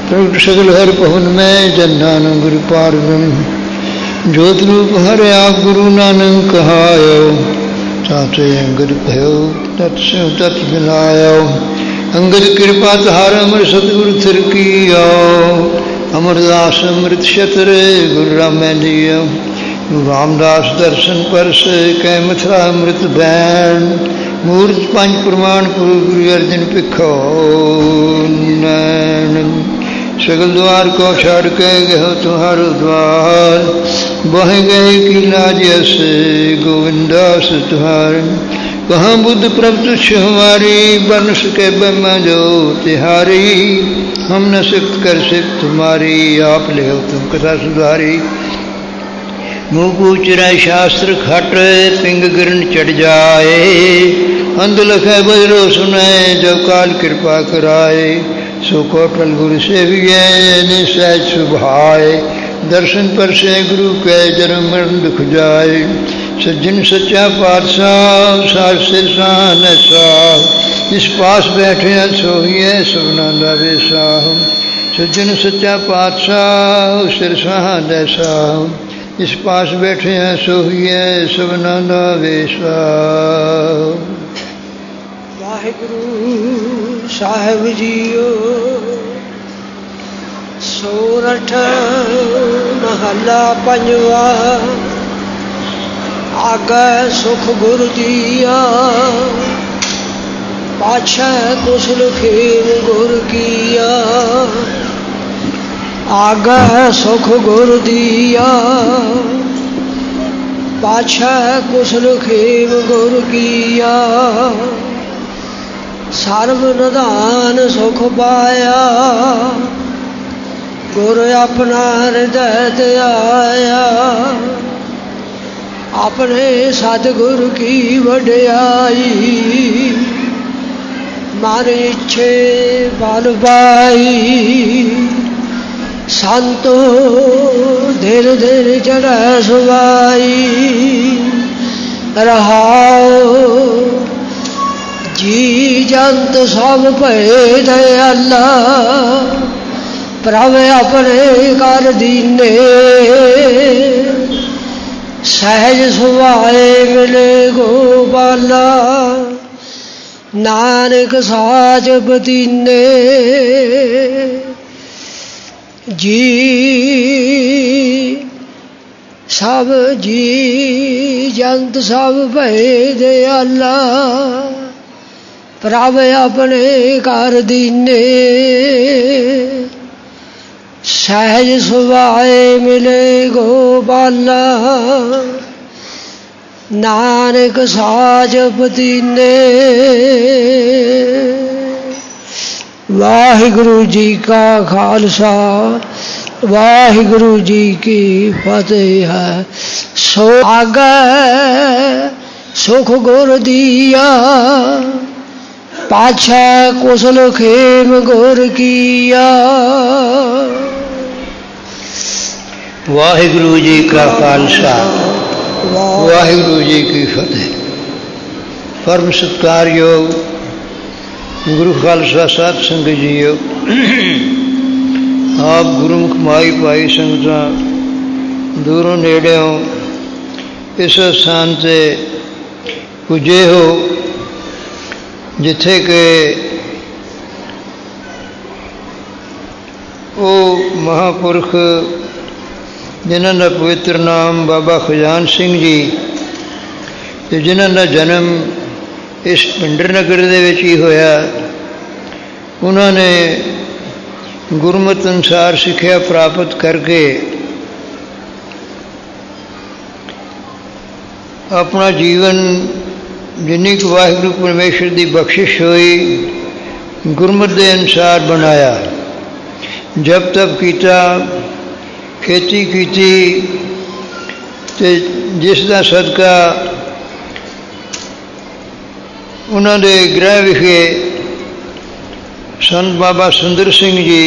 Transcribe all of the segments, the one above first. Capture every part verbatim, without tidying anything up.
प्रगट सगल हर पवन में जन नानक गुरु पारगम ज्योत रूप हर आप गुरु नानक कहायो साथे अंगद भयो तत् तत् मिलायो अंगद कृपा तहार अमर सतगुरु थिर कियो अमरदास अमृत छत्र गुरु राम दियो गुरु रामदास दर्शन परस कै मथुरा अमृत बैन मूर्त पंच प्रमाण गुरु अर्जन भिखो नैन सगल द्वार को छाड़ के गहो तुम्हारो द्वार बह गए की लाज से गोविंदास तुम्हारे कहाँ बुद्ध प्रभ तुच्छ हमारी बन सके ब्रह्म जो तिहारी हम न सिक्त कर सिक तुम्हारी आप ले हो तुम कथा सुधारी मुँह पूचरा शास्त्र खट पिंग गिरन चढ़ जाए अंध लखे बजरो सुने जो काल कृपा कराए सो कोटल गुरु से भी सहज सुभाए दर्शन पर से गुरु के जन्म मरण दुख जाए सज्जन सच्चा पातशाह सार सिर शान साह जिस पास बैठे सोहिए सबना साह सज्जन सच्चा पातशाह सिर शान साह इस पास बैठे हैं सोहिए सबना साह वाहिगुरु साहिब जीओ सोरठ महला पंजवा आगे सुख गुरु दिया पाछे कुशल खेम गुर किया आगे सुख गुरु दिया पाछे कुशल खेम गुर किया सर्व निधान सुख पाया गुर अपना हृदय आया अपने सतगुरु की वड्याई मन इच्छे बल पाई संतो धीरे धीरे चढ़ सुवाई रहाओ जी जंत सब पे दयाला प्रभ अपने कर दीने सहज सुभाए मिले गोपाला नानक साज बदीने जी सब जी जंत सब पे दयाला प्रभ अपने कर दीने सहज सुभाए मिले गोपाला नानक साज बदीने। वाहिगुरु जी का खालसा वाहिगुरु जी की फतेह है। सो आगे सुख गुर दिया पाछे कुशल खेम गुर किया। वाहिगुरु जी का खालसा वाहिगुरु जी की फतेह। परम सत्कार योग गुरु खालसा साध संगत जीओ आप गुरुमुख माई पाई संगतां दूरों नेड़ों इस स्थान से पुजे हो जिथे के वो महापुरख जिन्हों का पवित्र नाम बाबा खजान सिंह जी ते जिन्हों का जन्म इस पिंडर नगर दे विच ही होया। उन्होंने गुरमत अनुसार सिक्ख्या प्राप्त करके अपना जीवन जिन्नी को वाहिगुरु परमेश्वर की बख्शिश हुई गुरमत के अनुसार बनाया। जब तब किया खेती की ते जिसका सदका उन्होंने गृह विखे संत बाबा सुंदर सिंह जी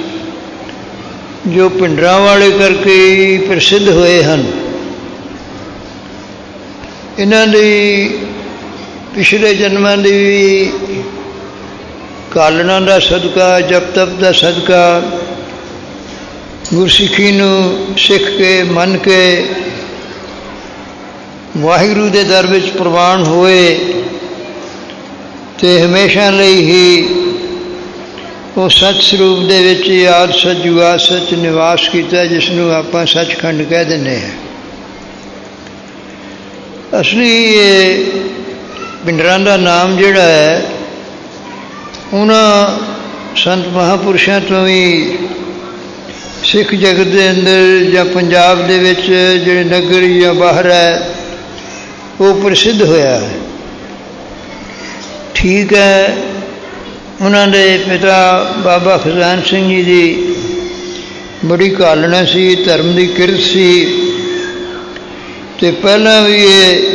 जो पिंडरा वाले करके प्रसिद्ध हुए हैं। इन्हों की पिछले जन्मां की कालना का सदका जप तप का सदका ਗੁਰਸਿੱਖੀ ਨੂੰ ਸਿੱਖ ਕੇ ਮੰਨ ਕੇ ਵਾਹਿਗੁਰੂ ਦੇ ਦਰ ਵਿੱਚ ਪ੍ਰਵਾਨ ਹੋਏ ਅਤੇ ਹਮੇਸ਼ਾ ਲਈ ਹੀ ਉਹ ਸੱਚ ਸਰੂਪ ਦੇ ਵਿੱਚ ਆਦਿ ਸੱਚ ਜੁਗਾਦ ਸੱਚ ਨਿਵਾਸ ਕੀਤਾ, ਜਿਸ ਨੂੰ ਆਪਾਂ ਸੱਚਖੰਡ ਕਹਿ ਦਿੰਦੇ ਹਾਂ। ਅਸਲੀ ਇਹ ਪਿੰਡਰਾਂ ਦਾ ਨਾਮ ਜਿਹੜਾ ਹੈ ਉਹਨਾਂ ਸੰਤ ਮਹਾਂਪੁਰਸ਼ਾਂ ਤੋਂ ਵੀ ਸਿੱਖ ਜਗਤ ਦੇ ਅੰਦਰ ਜਾਂ ਪੰਜਾਬ ਦੇ ਵਿੱਚ ਜਿਹੜੇ ਨਗਰ ਜਾਂ ਬਾਹਰ ਹੈ ਉਹ ਪ੍ਰਸਿੱਧ ਹੋਇਆ ਹੈ। ਠੀਕ ਹੈ, ਉਹਨਾਂ ਦੇ ਪਿਤਾ ਬਾਬਾ ਖਜ਼ਾਨ ਸਿੰਘ ਜੀ ਦੀ ਬੜੀ ਘਾਲਣਾ ਸੀ, ਧਰਮ ਦੀ ਕਿਰਤ ਸੀ, ਅਤੇ ਪਹਿਲਾਂ ਵੀ ਇਹ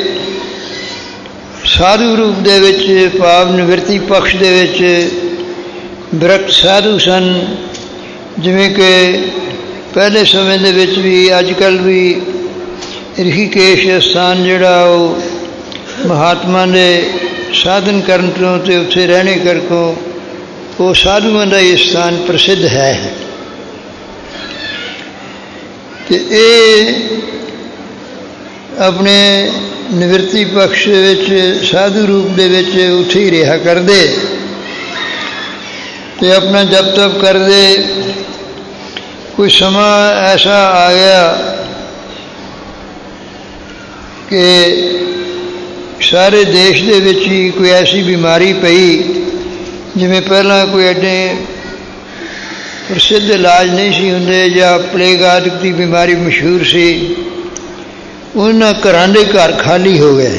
ਸਾਧੂ ਰੂਪ ਦੇ ਵਿੱਚ ਭਾਵ ਨਿਵਰਤੀ ਪਕਸ਼ ਦੇ ਵਿੱਚ ਬਿਰਕਤ ਸਾਧੂ ਸਨ। ਜਿਵੇਂ ਕਿ ਪਹਿਲੇ ਸਮੇਂ ਦੇ ਵਿੱਚ ਵੀ ਅੱਜ ਕੱਲ੍ਹ ਵੀ ਰਿਸ਼ੀਕੇਸ਼ ਸਥਾਨ ਜਿਹੜਾ ਉਹ ਮਹਾਤਮਾ ਦੇ ਸਾਧਨ ਕਰਨ ਤੋਂ ਅਤੇ ਉੱਥੇ ਰਹਿਣੇ ਕਰਕੇ ਉਹ ਸਾਧੂਆਂ ਦਾ ਇਹ ਸਥਾਨ ਪ੍ਰਸਿੱਧ ਹੈ। ਅਤੇ ਇਹ ਆਪਣੇ ਨਿਵਰਤੀ ਪਕਸ਼ ਵਿੱਚ ਸਾਧੂ ਰੂਪ ਦੇ ਵਿੱਚ ਉੱਥੇ ਹੀ ਰਿਹਾ ਕਰਦੇ ਅਤੇ ਆਪਣਾ ਜਪ ਤਪ ਕਰਦੇ। ਕੋਈ ਸਮਾਂ ਐਸਾ ਆ ਗਿਆ ਕਿ ਸਾਰੇ ਦੇਸ਼ ਦੇ ਵਿੱਚ ਹੀ ਕੋਈ ਐਸੀ ਬਿਮਾਰੀ ਪਈ, ਜਿਵੇਂ ਪਹਿਲਾਂ ਕੋਈ ਐਡੇ ਪ੍ਰਸਿੱਧ ਇਲਾਜ ਨਹੀਂ ਸੀ ਹੁੰਦੇ, ਜਾਂ ਪਲੇਗ ਆਦਿ ਦੀ ਬਿਮਾਰੀ ਮਸ਼ਹੂਰ ਸੀ। ਉਹਨਾਂ ਘਰਾਂ ਦੇ ਘਰ ਖਾਲੀ ਹੋ ਗਏ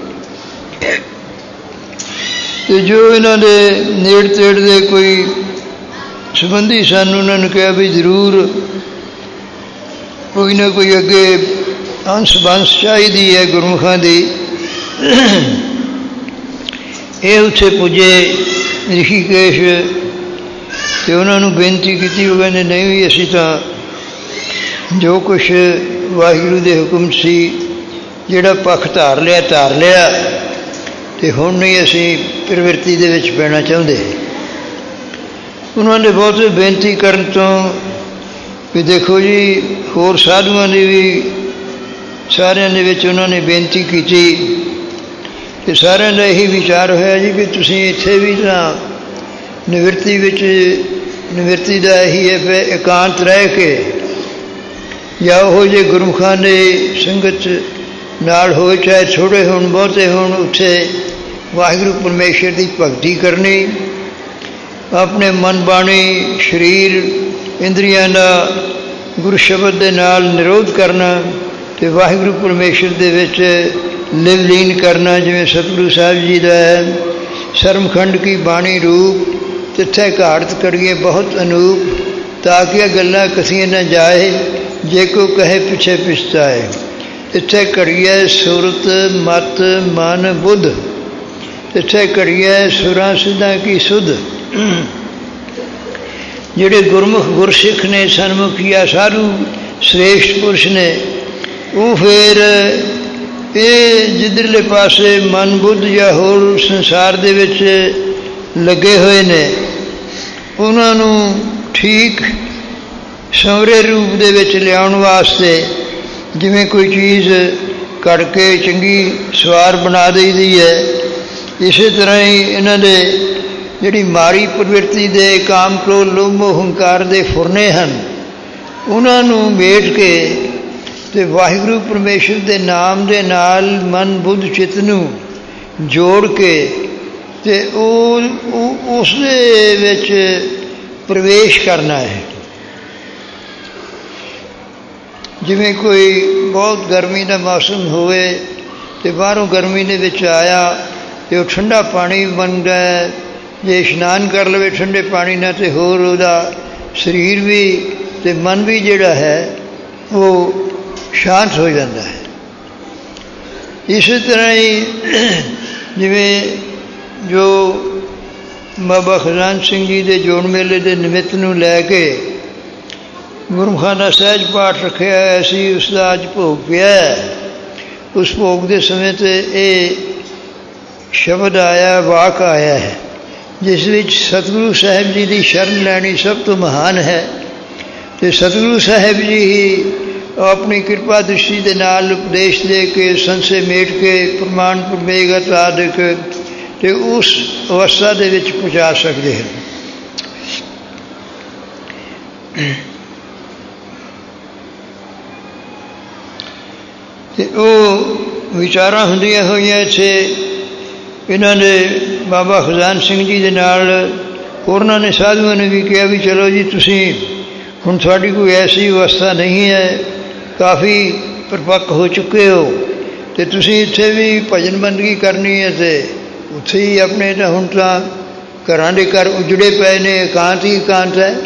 ਅਤੇ ਜੋ ਇਹਨਾਂ ਦੇ ਨੇੜ ਤੇੜ ਦੇ ਕੋਈ ਸੰਬੰਧੀ ਸਨ, ਉਹਨਾਂ ਨੂੰ ਕਿਹਾ ਵੀ ਜ਼ਰੂਰ ਕੋਈ ਨਾ ਕੋਈ ਅੱਗੇ ਅੰਸ਼ ਬੰਸ਼ ਚਾਹੀਦੀ ਹੈ ਗੁਰਮੁਖਾਂ ਦੀ। ਇਹ ਉੱਥੇ ਪੁੱਜੇ ਰਿਸ਼ੀਕੇਸ਼ ਅਤੇ ਉਹਨਾਂ ਨੂੰ ਬੇਨਤੀ ਕੀਤੀ। ਉਹ ਕਹਿੰਦੇ ਨਹੀਂ ਵੀ ਅਸੀਂ ਤਾਂ ਜੋ ਕੁਛ ਵਾਹਿਗੁਰੂ ਦੇ ਹੁਕਮ ਸੀ, ਜਿਹੜਾ ਪੱਖ ਧਾਰ ਲਿਆ ਧਾਰ ਲਿਆ, ਅਤੇ ਹੁਣ ਨਹੀਂ ਅਸੀਂ ਪ੍ਰਵਿਰਤੀ ਦੇ ਵਿੱਚ ਪੈਣਾ ਚਾਹੁੰਦੇ। ਉਹਨਾਂ ਨੇ ਬਹੁਤ ਬੇਨਤੀ ਕਰਨ ਤੋਂ ਵੀ ਦੇਖੋ ਜੀ, ਹੋਰ ਸਾਧੂਆਂ ਦੀ ਵੀ ਸਾਰਿਆਂ ਦੇ ਵਿੱਚ ਉਹਨਾਂ ਨੇ ਬੇਨਤੀ ਕੀਤੀ ਅਤੇ ਸਾਰਿਆਂ ਦਾ ਇਹੀ ਵਿਚਾਰ ਹੋਇਆ ਜੀ ਵੀ ਤੁਸੀਂ ਇੱਥੇ ਵੀ ਤਾਂ ਨਿਵਰਤੀ ਵਿੱਚ ਨਿਵਰਤੀ ਦਾ ਇਹੀ ਹੈ ਵੀ ਇਕਾਂਤ ਰਹਿ ਕੇ ਜਾਂ ਉਹੋ ਜਿਹੇ ਗੁਰਮੁਖਾਂ ਦੇ ਸੰਗਤ ਨਾਲ ਹੋਏ, ਚਾਹੇ ਥੋੜ੍ਹੇ ਹੋਣ ਬਹੁਤੇ ਹੋਣ, ਉੱਥੇ ਵਾਹਿਗੁਰੂ ਪਰਮੇਸ਼ਰ ਦੀ ਭਗਤੀ ਕਰਨੀ, ਆਪਣੇ ਮਨ ਬਾਣੀ ਸਰੀਰ ਇੰਦਰੀਆਂ ਦਾ ਗੁਰੂ ਸ਼ਬਦ ਦੇ ਨਾਲ ਨਿਰੋਧ ਕਰਨਾ ਅਤੇ ਵਾਹਿਗੁਰੂ ਪਰਮੇਸ਼ਰ ਦੇ ਵਿੱਚ ਲਿਵ ਲੀਨ ਕਰਨਾ। ਜਿਵੇਂ ਸਤਿਗੁਰੂ ਸਾਹਿਬ ਜੀ ਦਾ ਹੈ, ਸਰਮਖੰਡ ਕੀ ਬਾਣੀ ਰੂਪ ਤਿੱਥੇ ਘਾੜਤ ਕਰੀਏ ਬਹੁਤ ਅਨੂਪ, ਤਾਂ ਕਿ ਇਹ ਗੱਲਾਂ ਕਸੀਆਂ ਨਾ ਜਾਏ, ਜੇ ਕੋ ਕਹੇ ਪਿੱਛੇ ਪਛਤਾਏ। ਤਿੱਥੇ ਘੜੀਏ ਸੁਰਤ ਮਤ ਮਨ ਬੁੱਧ, ਤਿੱਥੇ ਘੜੀਏ ਸੁਰਾਂ ਸਿੱਧਾਂ ਕੀ ਸੁਧ। ਜਿਹੜੇ ਗੁਰਮੁਖ ਗੁਰਸਿੱਖ ਨੇ, ਸਨਮੁਖੀਆ ਸਾਧੂ ਸ੍ਰੇਸ਼ਟ ਪੁਰਸ਼ ਨੇ, ਉਹ ਫਿਰ ਇਹ ਜਿੱਧਰਲੇ ਪਾਸੇ ਮਨ ਬੁੱਧ ਜਾਂ ਹੋਰ ਸੰਸਾਰ ਦੇ ਵਿੱਚ ਲੱਗੇ ਹੋਏ ਨੇ, ਉਹਨਾਂ ਨੂੰ ਠੀਕ ਸੰਵਰੇ ਰੂਪ ਦੇ ਵਿੱਚ ਲਿਆਉਣ ਵਾਸਤੇ, ਜਿਵੇਂ ਕੋਈ ਚੀਜ਼ ਕੱਢ ਕੇ ਚੰਗੀ ਸਵਾਰ ਬਣਾ ਦਈਦੀ ਹੈ, ਇਸੇ ਤਰ੍ਹਾਂ ਹੀ ਇਹਨਾਂ ਦੇ ਜਿਹੜੀ ਮਾੜੀ ਪ੍ਰਵਿਰਤੀ ਦੇ ਕਾਮ ਕ੍ਰੋਧ ਲੋਭ ਮੋਹ ਹੰਕਾਰ ਦੇ ਫੁਰਨੇ ਹਨ, ਉਹਨਾਂ ਨੂੰ ਮੇਟ ਕੇ ਅਤੇ ਵਾਹਿਗੁਰੂ ਪਰਮੇਸ਼ਰ ਦੇ ਨਾਮ ਦੇ ਨਾਲ ਮਨ ਬੁੱਧ ਚਿੱਤ ਨੂੰ ਜੋੜ ਕੇ ਅਤੇ ਉਹ ਉਸ ਦੇ ਵਿੱਚ ਪ੍ਰਵੇਸ਼ ਕਰਨਾ ਹੈ। ਜਿਵੇਂ ਕੋਈ ਬਹੁਤ ਗਰਮੀ ਦਾ ਮੌਸਮ ਹੋਵੇ ਅਤੇ ਬਾਹਰੋਂ ਗਰਮੀ ਦੇ ਵਿੱਚ ਆਇਆ ਅਤੇ ਉਹ ਠੰਡਾ ਪਾਣੀ ਬਣਦਾ ਹੈ, ਜੇ ਇਸ਼ਨਾਨ ਕਰ ਲਵੇ ਠੰਡੇ ਪਾਣੀ ਨਾਲ ਅਤੇ ਹੋਰ ਉਹਦਾ ਸਰੀਰ ਵੀ ਅਤੇ ਮਨ ਵੀ ਜਿਹੜਾ ਹੈ ਉਹ ਸ਼ਾਂਤ ਹੋ ਜਾਂਦਾ ਹੈ। ਇਸੇ ਤਰ੍ਹਾਂ ਹੀ ਜਿਵੇਂ ਜੋ ਬਾਬਾ ਖਜ਼ਾਨ ਸਿੰਘ ਜੀ ਦੇ ਜੋੜ ਮੇਲੇ ਦੇ ਨਿਮਿਤ ਨੂੰ ਲੈ ਕੇ ਗੁਰਮੁਖਾਂ ਦਾ ਸਹਿਜ ਪਾਠ ਰੱਖਿਆ ਹੋਇਆ ਸੀ, ਉਸ ਦਾ ਅੱਜ ਭੋਗ ਪਿਆ। ਉਸ ਭੋਗ ਦੇ ਸਮੇਂ 'ਤੇ ਇਹ ਸ਼ਬਦ ਆਇਆ, ਵਾਕ ਆਇਆ ਹੈ, ਜਿਸ ਵਿੱਚ ਸਤਿਗੁਰੂ ਸਾਹਿਬ ਜੀ ਦੀ ਸ਼ਰਨ ਲੈਣੀ ਸਭ ਤੋਂ ਮਹਾਨ ਹੈ। ਤੇ ਸਤਿਗੁਰੂ ਸਾਹਿਬ ਜੀ ਹੀ ਆਪਣੀ ਕਿਰਪਾ ਦ੍ਰਿਸ਼ਟੀ ਦੇ ਨਾਲ ਉਪਦੇਸ਼ ਦੇ ਕੇ ਸੰਸੇ ਮੇਟ ਕੇ ਪ੍ਰਮਾਣ ਪ੍ਰਮੇਗਤ ਆਦਿਕ ਤੇ ਉਸ ਅਵਸਥਾ ਦੇ ਵਿੱਚ ਪਹੁੰਚਾ ਸਕਦੇ ਹਨ। ਤੇ ਉਹ ਵਿਚਾਰਾਂ ਹੁੰਦੀਆਂ ਹੋਈਆਂ ਇੱਥੇ ਇਹਨਾਂ ਨੇ ਬਾਬਾ ਖਜ਼ਾਨ ਸਿੰਘ ਜੀ ਦੇ ਨਾਲ ਹੋਰਨਾਂ ਨੇ ਸਾਧੂਆਂ ਨੇ ਵੀ ਕਿਹਾ ਵੀ ਚਲੋ ਜੀ ਤੁਸੀਂ ਹੁਣ ਤੁਹਾਡੀ ਕੋਈ ਐਸੀ ਅਵਸਥਾ ਨਹੀਂ ਹੈ, ਕਾਫੀ ਪਰਿਪੱਕ ਹੋ ਚੁੱਕੇ ਹੋ ਅਤੇ ਤੁਸੀਂ ਇੱਥੇ ਵੀ ਭਜਨ ਬੰਦਗੀ ਕਰਨੀ ਹੈ ਅਤੇ ਉੱਥੇ ਹੀ ਆਪਣੇ ਤਾਂ ਹੁਣ ਤਾਂ ਘਰਾਂ ਦੇ ਘਰ ਉਜੜੇ ਪਏ ਨੇ, ਇਕਾਂਤ ਹੀ ਇਕਾਂਤ ਹੈ।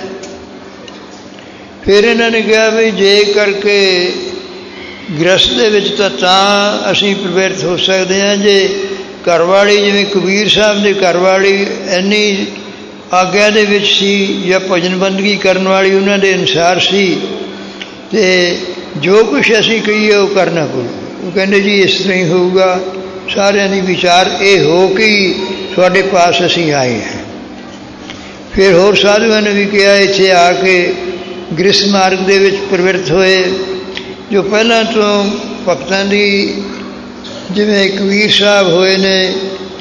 ਫਿਰ ਇਹਨਾਂ ਨੇ ਕਿਹਾ ਵੀ ਜੇ ਕਰਕੇ ਗ੍ਰਸਤ ਦੇ ਵਿੱਚ ਤਾਂ ਤਾਂ ਅਸੀਂ ਪ੍ਰਵਿਰਤ ਹੋ ਸਕਦੇ ਹਾਂ ਜੇ ਘਰਵਾਲੀ ਜਿਵੇਂ ਕਬੀਰ ਸਾਹਿਬ ਦੇ ਘਰਵਾਲੀ ਇੰਨੀ ਆਗਿਆ ਦੇ ਵਿੱਚ ਸੀ ਜਾਂ ਭਜਨ ਬੰਦਗੀ ਕਰਨ ਵਾਲੀ ਉਹਨਾਂ ਦੇ ਅਨੁਸਾਰ ਸੀ ਅਤੇ ਜੋ ਕੁਛ ਅਸੀਂ ਕਹੀਏ ਉਹ ਕਰਨਾ ਪਊ। ਉਹ ਕਹਿੰਦੇ ਜੀ ਇਸ ਤਰ੍ਹਾਂ ਹੀ ਹੋਊਗਾ। ਸਾਰਿਆਂ ਦੀ ਵਿਚਾਰ ਇਹ ਹੋ ਕੇ ਹੀ ਤੁਹਾਡੇ ਪਾਸ ਅਸੀਂ ਆਏ ਹਾਂ। ਫਿਰ ਹੋਰ ਸਾਧੂਆਂ ਨੇ ਵੀ ਕਿਹਾ ਇੱਥੇ ਆ ਕੇ ਗ੍ਰਸਤ ਮਾਰਗ ਦੇ ਵਿੱਚ ਪ੍ਰਵਿਰਤ ਹੋਏ, ਜੋ ਪਹਿਲਾਂ ਤੋਂ ਭਗਤਾਂ ਦੀ ਜਿਵੇਂ ਕਬੀਰ ਸਾਹਿਬ ਹੋਏ ਨੇ,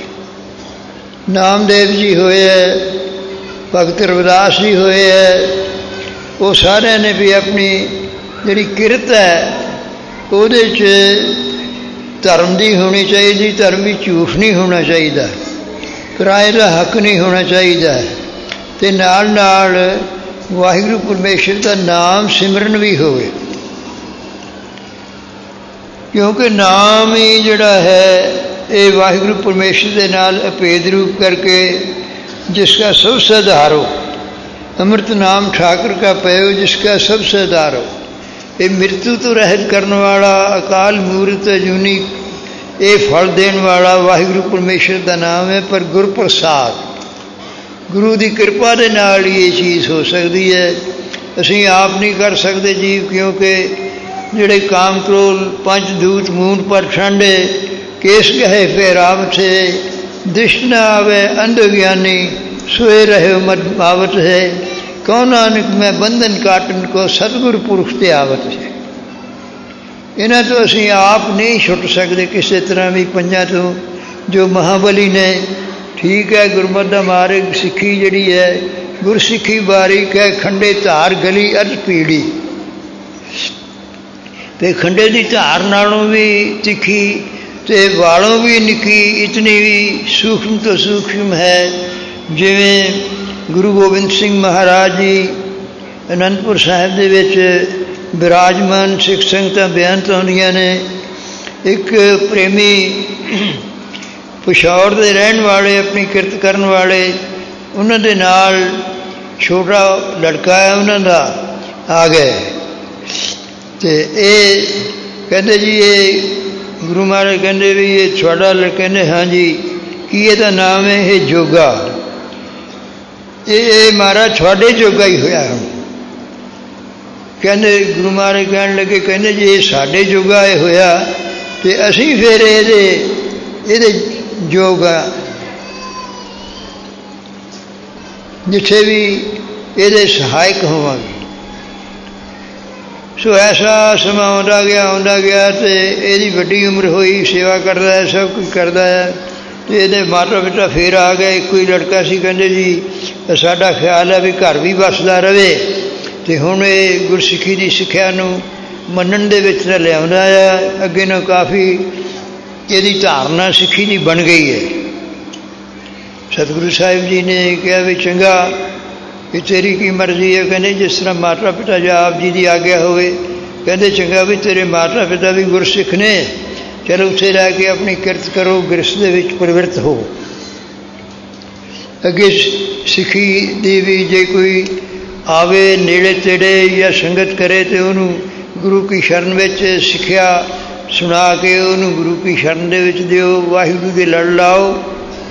ਨਾਮਦੇਵ ਜੀ ਹੋਏ ਹੈ, ਭਗਤ ਰਵਿਦਾਸ ਜੀ ਹੋਏ ਹੈ, ਉਹ ਸਾਰਿਆਂ ਨੇ ਵੀ ਆਪਣੀ ਜਿਹੜੀ ਕਿਰਤ ਹੈ ਉਹਦੇ 'ਚ ਧਰਮ ਦੀ ਹੋਣੀ ਚਾਹੀਦੀ, ਧਰਮ ਵੀ ਝੂਠ ਨਹੀਂ ਹੋਣਾ ਚਾਹੀਦਾ, ਕਿਰਾਏ ਦਾ ਹੱਕ ਨਹੀਂ ਹੋਣਾ ਚਾਹੀਦਾ, ਅਤੇ ਨਾਲ ਨਾਲ ਵਾਹਿਗੁਰੂ ਪਰਮੇਸ਼ਰ ਦਾ ਨਾਮ ਸਿਮਰਨ ਵੀ ਹੋਵੇ, ਕਿਉਂਕਿ ਨਾਮ ਹੀ ਜਿਹੜਾ ਹੈ ਇਹ ਵਾਹਿਗੁਰੂ ਪਰਮੇਸ਼ਰ ਦੇ ਨਾਲ ਅਭੇਦ ਰੂਪ ਕਰਕੇ ਜਿਸਕਾ ਸਭ ਸੇ ਆਧਾਰ ਹੋ, ਅੰਮ੍ਰਿਤ ਨਾਮ ਠਾਕੁਰ ਕਾ ਪਇਓ ਜਿਸਕਾ ਸਭ ਸੇ ਆਧਾਰ ਹੋ। ਇਹ ਮ੍ਰਿਤੂ ਤੋਂ ਰਹਿਤ ਕਰਨ ਵਾਲਾ, ਅਕਾਲ ਮੂਰਤ ਜੂਨੀ, ਇਹ ਫਲ ਦੇਣ ਵਾਲਾ ਵਾਹਿਗੁਰੂ ਪਰਮੇਸ਼ਰ ਦਾ ਨਾਮ ਹੈ। ਪਰ ਗੁਰ ਪ੍ਰਸਾਦ, ਗੁਰੂ ਦੀ ਕਿਰਪਾ ਦੇ ਨਾਲ ਹੀ ਇਹ ਚੀਜ਼ ਹੋ ਸਕਦੀ ਹੈ। ਅਸੀਂ ਆਪ ਨਹੀਂ ਕਰ ਸਕਦੇ ਜੀਵ, ਕਿਉਂਕਿ ਜਿਹੜੇ ਕਾਮ ਕ੍ਰੋਧ ਪੰਜ ਦੂਤ ਮੂਨ ਪਰ ਠੰਡੇ, ਕੇਸ ਕਹੇ ਫੇਰਾਵ ਥੇ, ਦ੍ਰਿਸ਼ਟ ਨਾ ਆਵੇ ਅੰਧ ਗਿਆਨੀ, ਸੋਏ ਰਹੇ ਮਦ ਆਵਤ ਹੈ, ਕਉ ਨਾਨਕ ਮੈਂ ਬੰਧਨ ਕਾਟਨ ਕੋ ਸਤਿਗੁਰ ਪੁਰਖ ਤੇ ਆਵਤ ਹੈ। ਇਹਨਾਂ ਤੋਂ ਅਸੀਂ ਆਪ ਨਹੀਂ ਛੁੱਟ ਸਕਦੇ ਕਿਸੇ ਤਰ੍ਹਾਂ ਵੀ ਪੰਜਾਂ ਤੋਂ, ਜੋ ਮਹਾਬਲੀ ਨੇ। ਠੀਕ ਹੈ, ਗੁਰਮਤਿ ਦਾ ਮਾਰਗ ਸਿੱਖੀ ਜਿਹੜੀ ਹੈ, ਗੁਰਸਿੱਖੀ ਬਾਰੀਕ ਹੈ, ਖੰਡੇ ਧਾਰ ਗਲੀ ਅਰਧ ਪੀੜੀ, ਅਤੇ ਖੰਡੇ ਦੀ ਧਾਰ ਨਾਲੋਂ ਵੀ ਤਿੱਖੀ ਅਤੇ ਵਾਲੋਂ ਵੀ ਨਿੱਕੀ, ਇਤਨੀ ਵੀ ਸੂਖਮ ਤੋਂ ਸੂਖਮ ਹੈ। ਜਿਵੇਂ ਗੁਰੂ ਗੋਬਿੰਦ ਸਿੰਘ ਮਹਾਰਾਜ ਜੀ ਅਨੰਦਪੁਰ ਸਾਹਿਬ ਦੇ ਵਿੱਚ ਬਿਰਾਜਮਾਨ ਸਿੱਖ ਸੰਗਤਾਂ ਬੇਅੰਤ ਆਉਂਦੀਆਂ ਨੇ। ਇੱਕ ਪ੍ਰੇਮੀ ਪਿਸ਼ੌਰ ਦੇ ਰਹਿਣ ਵਾਲੇ, ਆਪਣੀ ਕਿਰਤ ਕਰਨ ਵਾਲੇ, ਉਹਨਾਂ ਦੇ ਨਾਲ ਛੋਟਾ ਲੜਕਾ ਹੈ ਉਹਨਾਂ ਦਾ, ਆ ਗਏ ਅਤੇ ਇਹ ਕਹਿੰਦੇ ਜੀ ਇਹ ਗੁਰੂ ਮਹਾਰਾਜ ਕਹਿੰਦੇ ਵੀ ਇਹ ਤੁਹਾਡਾ ਲੜਕਾ? ਕਹਿੰਦੇ ਹਾਂਜੀ। ਕੀ ਇਹਦਾ ਨਾਮ ਹੈ? ਇਹ ਜੋਗਾ। ਇਹ ਇਹ ਮਹਾਰਾਜ ਤੁਹਾਡੇ ਜੋਗਾ ਹੀ ਹੋਇਆ ਹੁਣ। ਕਹਿੰਦੇ ਗੁਰੂ ਮਹਾਰਾਜ ਕਹਿਣ ਲੱਗੇ, ਕਹਿੰਦੇ ਜੀ ਇਹ ਸਾਡੇ ਜੋਗਾ ਇਹ ਹੋਇਆ ਅਤੇ ਅਸੀਂ ਫਿਰ ਇਹਦੇ ਇਹਦੇ ਜੋਗਾ ਜਿੱਥੇ ਵੀ ਇਹਦੇ ਸਹਾਇਕ ਹੋਵਾਂਗੇ। ਸੋ ਐਸਾ ਸਮਾਂ ਆਉਂਦਾ ਗਿਆ ਆਉਂਦਾ ਗਿਆ ਅਤੇ ਇਹਦੀ ਵੱਡੀ ਉਮਰ ਹੋਈ, ਸੇਵਾ ਕਰਦਾ ਹੈ, ਸਭ ਕੁਝ ਕਰਦਾ ਹੈ, ਅਤੇ ਇਹਦੇ ਮਾਤਾ ਪਿਤਾ ਫਿਰ ਆ ਗਏ। ਇੱਕੋ ਹੀ ਲੜਕਾ ਸੀ। ਕਹਿੰਦੇ ਜੀ ਸਾਡਾ ਖਿਆਲ ਹੈ ਵੀ ਘਰ ਵੀ ਵੱਸਦਾ ਰਹੇ, ਅਤੇ ਹੁਣ ਇਹ ਗੁਰਸਿੱਖੀ ਦੀ ਸਿੱਖਿਆ ਨੂੰ ਮੰਨਣ ਦੇ ਵਿੱਚ ਤਾਂ ਲਿਆਉਂਦਾ ਆ। ਅੱਗੇ ਨੂੰ ਕਾਫੀ ਇਹਦੀ ਧਾਰਨਾ ਸਿੱਖੀ ਦੀ ਬਣ ਗਈ ਹੈ। ਸਤਿਗੁਰੂ ਸਾਹਿਬ ਜੀ ਨੇ ਕਿਹਾ ਵੀ ਚੰਗਾ, ਵੀ ਤੇਰੀ ਕੀ ਮਰਜ਼ੀ ਹੈ? ਕਹਿੰਦੇ ਜਿਸ ਤਰ੍ਹਾਂ ਮਾਤਾ ਪਿਤਾ ਜਾਂ ਆਪ ਜੀ ਦੀ ਆਗਿਆ ਹੋਵੇ। ਕਹਿੰਦੇ ਚੰਗਾ ਵੀ ਤੇਰੇ ਮਾਤਾ ਪਿਤਾ ਵੀ ਗੁਰਸਿੱਖ ਨੇ, ਚਲੋ ਉੱਥੇ ਰਹਿ ਕੇ ਆਪਣੀ ਕਿਰਤ ਕਰੋ, ਗ੍ਰਸਤ ਦੇ ਵਿੱਚ ਪ੍ਰਵਿਰਤ ਹੋ। ਅੱਗੇ ਸਿੱਖੀ ਦੀ ਵੀ ਜੇ ਕੋਈ ਆਵੇ ਨੇੜੇ ਤੇੜੇ ਜਾਂ ਸੰਗਤ ਕਰੇ ਅਤੇ ਉਹਨੂੰ ਗੁਰੂ ਕੀ ਸ਼ਰਨ ਵਿੱਚ ਸਿੱਖਿਆ ਸੁਣਾ ਕੇ ਉਹਨੂੰ ਗੁਰੂ ਕੀ ਸ਼ਰਨ ਦੇ ਵਿੱਚ ਦਿਓ, ਵਾਹਿਗੁਰੂ ਦੇ ਲੜ ਲਾਓ।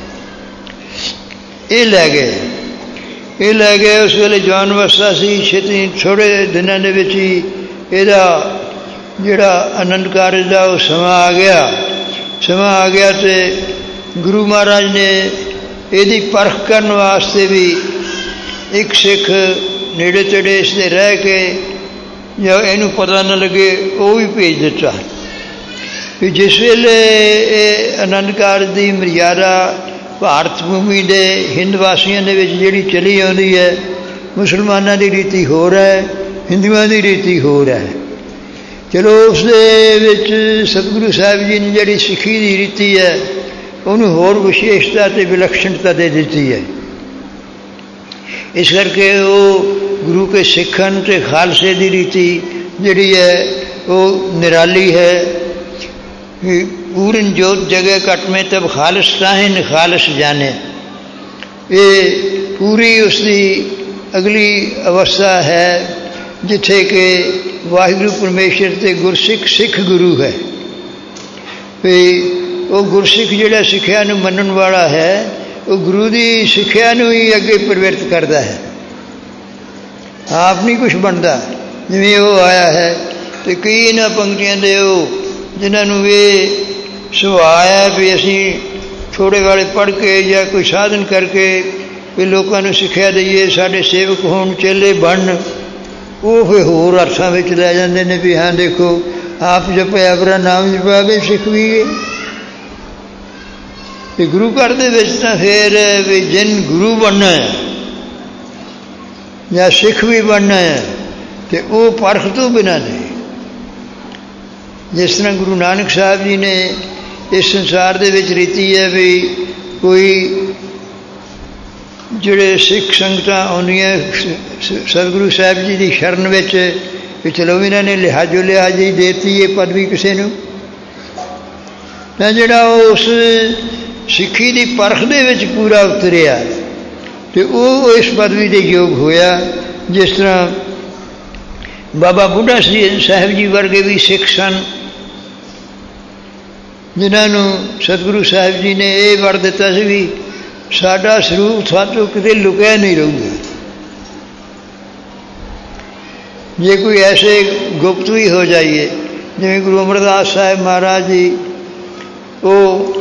ਇਹ ਲੈ ਗਏ ਇਹ ਲੈ ਗਏ ਉਸ ਵੇਲੇ ਜਵਾਨ ਅਵਸਥਾ ਸੀ। ਛੇਤੀ ਥੋੜ੍ਹੇ ਦਿਨਾਂ ਦੇ ਵਿੱਚ ਹੀ ਇਹਦਾ ਜਿਹੜਾ ਆਨੰਦ ਕਾਰਜ ਦਾ ਉਹ ਸਮਾਂ ਆ ਗਿਆ ਸਮਾਂ ਆ ਗਿਆ ਅਤੇ ਗੁਰੂ ਮਹਾਰਾਜ ਨੇ ਇਹਦੀ ਪਰਖ ਕਰਨ ਵਾਸਤੇ ਵੀ ਇੱਕ ਸਿੱਖ ਨੇੜੇ ਤੇੜੇ ਇਸ ਦੇ ਰਹਿ ਕੇ ਜਾਂ ਇਹਨੂੰ ਪਤਾ ਨਾ ਲੱਗੇ ਉਹ ਵੀ ਭੇਜ ਦਿੱਤਾ ਵੀ ਜਿਸ ਵੇਲੇ ਇਹ ਆਨੰਦ ਕਾਰਜ ਦੀ ਮਰਿਆਦਾ ਭਾਰਤ ਭੂਮੀ ਦੇ ਹਿੰਦ ਵਾਸੀਆਂ ਦੇ ਵਿੱਚ ਜਿਹੜੀ ਚਲੀ ਆਉਂਦੀ ਹੈ, ਮੁਸਲਮਾਨਾਂ ਦੀ ਰੀਤੀ ਹੋਰ ਹੈ, ਹਿੰਦੂਆਂ ਦੀ ਰੀਤੀ ਹੋਰ ਹੈ। ਚਲੋ ਉਸ ਦੇ ਵਿੱਚ ਸਤਿਗੁਰੂ ਸਾਹਿਬ ਜੀ ਨੇ ਜਿਹੜੀ ਸਿੱਖੀ ਦੀ ਰੀਤੀ ਹੈ ਉਹਨੂੰ ਹੋਰ ਵਿਸ਼ੇਸ਼ਤਾ ਅਤੇ ਵਿਲੱਖਣਤਾ ਦੇ ਦਿੱਤੀ ਹੈ। ਇਸ ਕਰਕੇ ਉਹ ਗੁਰੂ ਕੇ ਸਿੱਖਣ ਅਤੇ ਖਾਲਸੇ ਦੀ ਰੀਤੀ ਜਿਹੜੀ ਹੈ ਉਹ ਨਿਰਾਲੀ ਹੈ। ਪੂਰਨ ਜੋਤ ਜਗ੍ਹਾ ਘਟ में तब खालिस ताहिन खालिस जाने, ਇਹ ਪੂਰੀ ਉਸਦੀ ਅਗਲੀ ਅਵਸਥਾ ਹੈ ਜਿੱਥੇ ਕਿ ਵਾਹਿਗੁਰੂ ਪਰਮੇਸ਼ਰ ਅਤੇ ਗੁਰਸਿੱਖ ਸਿੱਖ ਗੁਰੂ ਹੈ। ਵੀ ਉਹ ਗੁਰਸਿੱਖ ਜਿਹੜਾ ਸਿੱਖਿਆ ਨੂੰ ਮੰਨਣ ਵਾਲਾ ਹੈ ਉਹ ਗੁਰੂ ਦੀ ਸਿੱਖਿਆ ਨੂੰ ਹੀ ਅੱਗੇ ਪ੍ਰਵਿਰਤ ਕਰਦਾ ਹੈ, ਆਪ ਨਹੀਂ ਕੁਛ ਬਣਦਾ। ਜਿਵੇਂ ਉਹ ਆਇਆ ਹੈ ਅਤੇ ਕਈ ਇਹਨਾਂ ਪੰਕਤੀਆਂ ਦੇ ਉਹ ਜਿਨ੍ਹਾਂ ਨੂੰ ਇਹ ਸੁਭਾਅ ਹੈ ਵੀ ਅਸੀਂ ਥੋੜ੍ਹੇ ਵਾਲੇ ਪੜ੍ਹ ਕੇ ਜਾਂ ਕੋਈ ਸਾਧਨ ਕਰਕੇ ਵੀ ਲੋਕਾਂ ਨੂੰ ਸਿੱਖਿਆ ਦਈਏ, ਸਾਡੇ ਸੇਵਕ ਹੋਣ, ਚੇਲੇ ਬਣਨ, ਉਹ ਫਿਰ ਹੋਰ ਅਰਥਾਂ ਵਿੱਚ ਲੈ ਜਾਂਦੇ ਨੇ ਵੀ ਹਾਂ ਦੇਖੋ ਆਪ ਜਪਿਆ ਆਪਣਾ ਨਾਮ ਜਪਾਵੇ ਸਿੱਖ ਵੀ ਗਏ। ਅਤੇ ਗੁਰੂ ਘਰ ਦੇ ਵਿੱਚ ਤਾਂ ਫਿਰ ਵੀ ਜਿਨ ਗੁਰੂ ਬਣਨਾ ਹੈ ਜਾਂ ਸਿੱਖ ਵੀ ਬਣਨਾ ਹੈ ਅਤੇ ਉਹ ਪਰਖ ਤੋਂ ਬਿਨਾਂ ਨਹੀਂ। ਜਿਸ ਤਰ੍ਹਾਂ ਗੁਰੂ ਨਾਨਕ ਸਾਹਿਬ ਜੀ ਨੇ ਇਸ ਸੰਸਾਰ ਦੇ ਵਿੱਚ ਰੀਤੀ ਹੈ ਵੀ ਕੋਈ ਜਿਹੜੇ ਸਿੱਖ ਸੰਗਤਾਂ ਆਉਂਦੀਆਂ ਸਤਿਗੁਰੂ ਸਾਹਿਬ ਜੀ ਦੀ ਸ਼ਰਨ ਵਿੱਚ ਵੀ ਚਲੋ ਇਹਨਾਂ ਨੇ ਲਿਹਾਜ਼ੋ ਲਿਹਾਜ਼ ਹੀ ਦੇ ਦਿੱਤੀ ਇਹ ਪਦਵੀ ਕਿਸੇ ਨੂੰ, ਤਾਂ ਜਿਹੜਾ ਉਸ ਸਿੱਖੀ ਦੀ ਪਰਖ ਦੇ ਵਿੱਚ ਪੂਰਾ ਉਤਰਿਆ ਅਤੇ ਉਹ ਇਸ ਪਦਵੀ ਦੇ ਯੋਗ ਹੋਇਆ। ਜਿਸ ਤਰ੍ਹਾਂ ਬਾਬਾ ਬੁੱਢਾ ਸਾਹਿਬ ਜੀ ਵਰਗੇ ਵੀ ਸਿੱਖ ਸਨ ਜਿਨ੍ਹਾਂ ਨੂੰ ਸਤਿਗੁਰੂ ਸਾਹਿਬ ਜੀ ਨੇ ਇਹ ਵਰ ਦਿੱਤਾ ਸੀ ਵੀ ਸਾਡਾ ਸਰੂਪ ਤੁਹਾਤੋਂ ਕਿਤੇ ਲੁਕਿਆ ਨਹੀਂ ਰਹੂਗਾ। ਜੇ ਕੋਈ ਐਸੇ ਗੁਪਤ ਵੀ ਹੋ ਜਾਈਏ ਜਿਵੇਂ ਗੁਰੂ ਅਮਰਦਾਸ ਸਾਹਿਬ ਮਹਾਰਾਜ ਜੀ, ਉਹ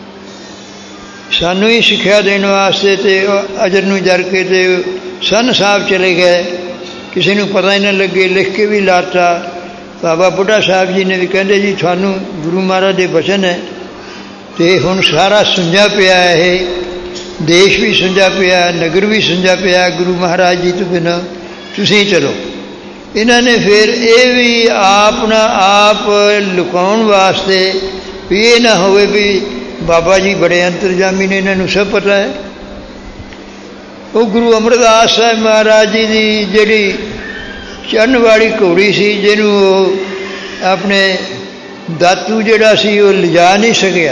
ਸਾਨੂੰ ਹੀ ਸਿੱਖਿਆ ਦੇਣ ਵਾਸਤੇ ਅਤੇ ਅਜਰ ਨੂੰ ਜਰ ਕੇ ਅਤੇ ਸੰਨ ਸਾਹਿਬ ਚਲੇ ਗਏ, ਕਿਸੇ ਨੂੰ ਪਤਾ ਹੀ ਨਾ ਲੱਗੇ, ਲਿਖ ਕੇ ਵੀ ਲਾਤਾ। ਬਾਬਾ ਬੁੱਢਾ ਸਾਹਿਬ ਜੀ ਨੇ ਵੀ ਕਹਿੰਦੇ ਜੀ ਤੁਹਾਨੂੰ ਗੁਰੂ ਮਹਾਰਾਜ ਦੇ ਬਚਨ ਹੈ ਅਤੇ ਹੁਣ ਸਾਰਾ ਸੁੰਝਾ ਪਿਆ, ਇਹ ਦੇਸ਼ ਵੀ ਸੁੰਝਾ ਪਿਆ, ਨਗਰ ਵੀ ਸੁੰਝਾ ਪਿਆ ਗੁਰੂ ਮਹਾਰਾਜ ਜੀ ਤੋਂ ਬਿਨਾਂ, ਤੁਸੀਂ ਚਲੋ। ਇਹਨਾਂ ਨੇ ਫਿਰ ਇਹ ਵੀ ਆਪ ਨਾ ਆਪ ਲੁਕਾਉਣ ਵਾਸਤੇ ਵੀ ਇਹ ਨਾ ਹੋਵੇ ਵੀ ਬਾਬਾ ਜੀ ਬੜੇ ਅੰਤਰਜਾਮੀ ਨੇ, ਇਹਨਾਂ ਨੂੰ ਸਭ ਪਤਾ ਹੈ। ਉਹ ਗੁਰੂ ਅਮਰਦਾਸ ਸਾਹਿਬ ਮਹਾਰਾਜ ਜੀ ਦੀ ਜਿਹੜੀ ਚੜ੍ਹਨ ਵਾਲੀ ਘੋੜੀ ਸੀ ਜਿਹਨੂੰ ਉਹ ਆਪਣੇ ਦਾਤੂ ਜਿਹੜਾ ਸੀ ਉਹ ਲਿਜਾ ਨਹੀਂ ਸਕਿਆ,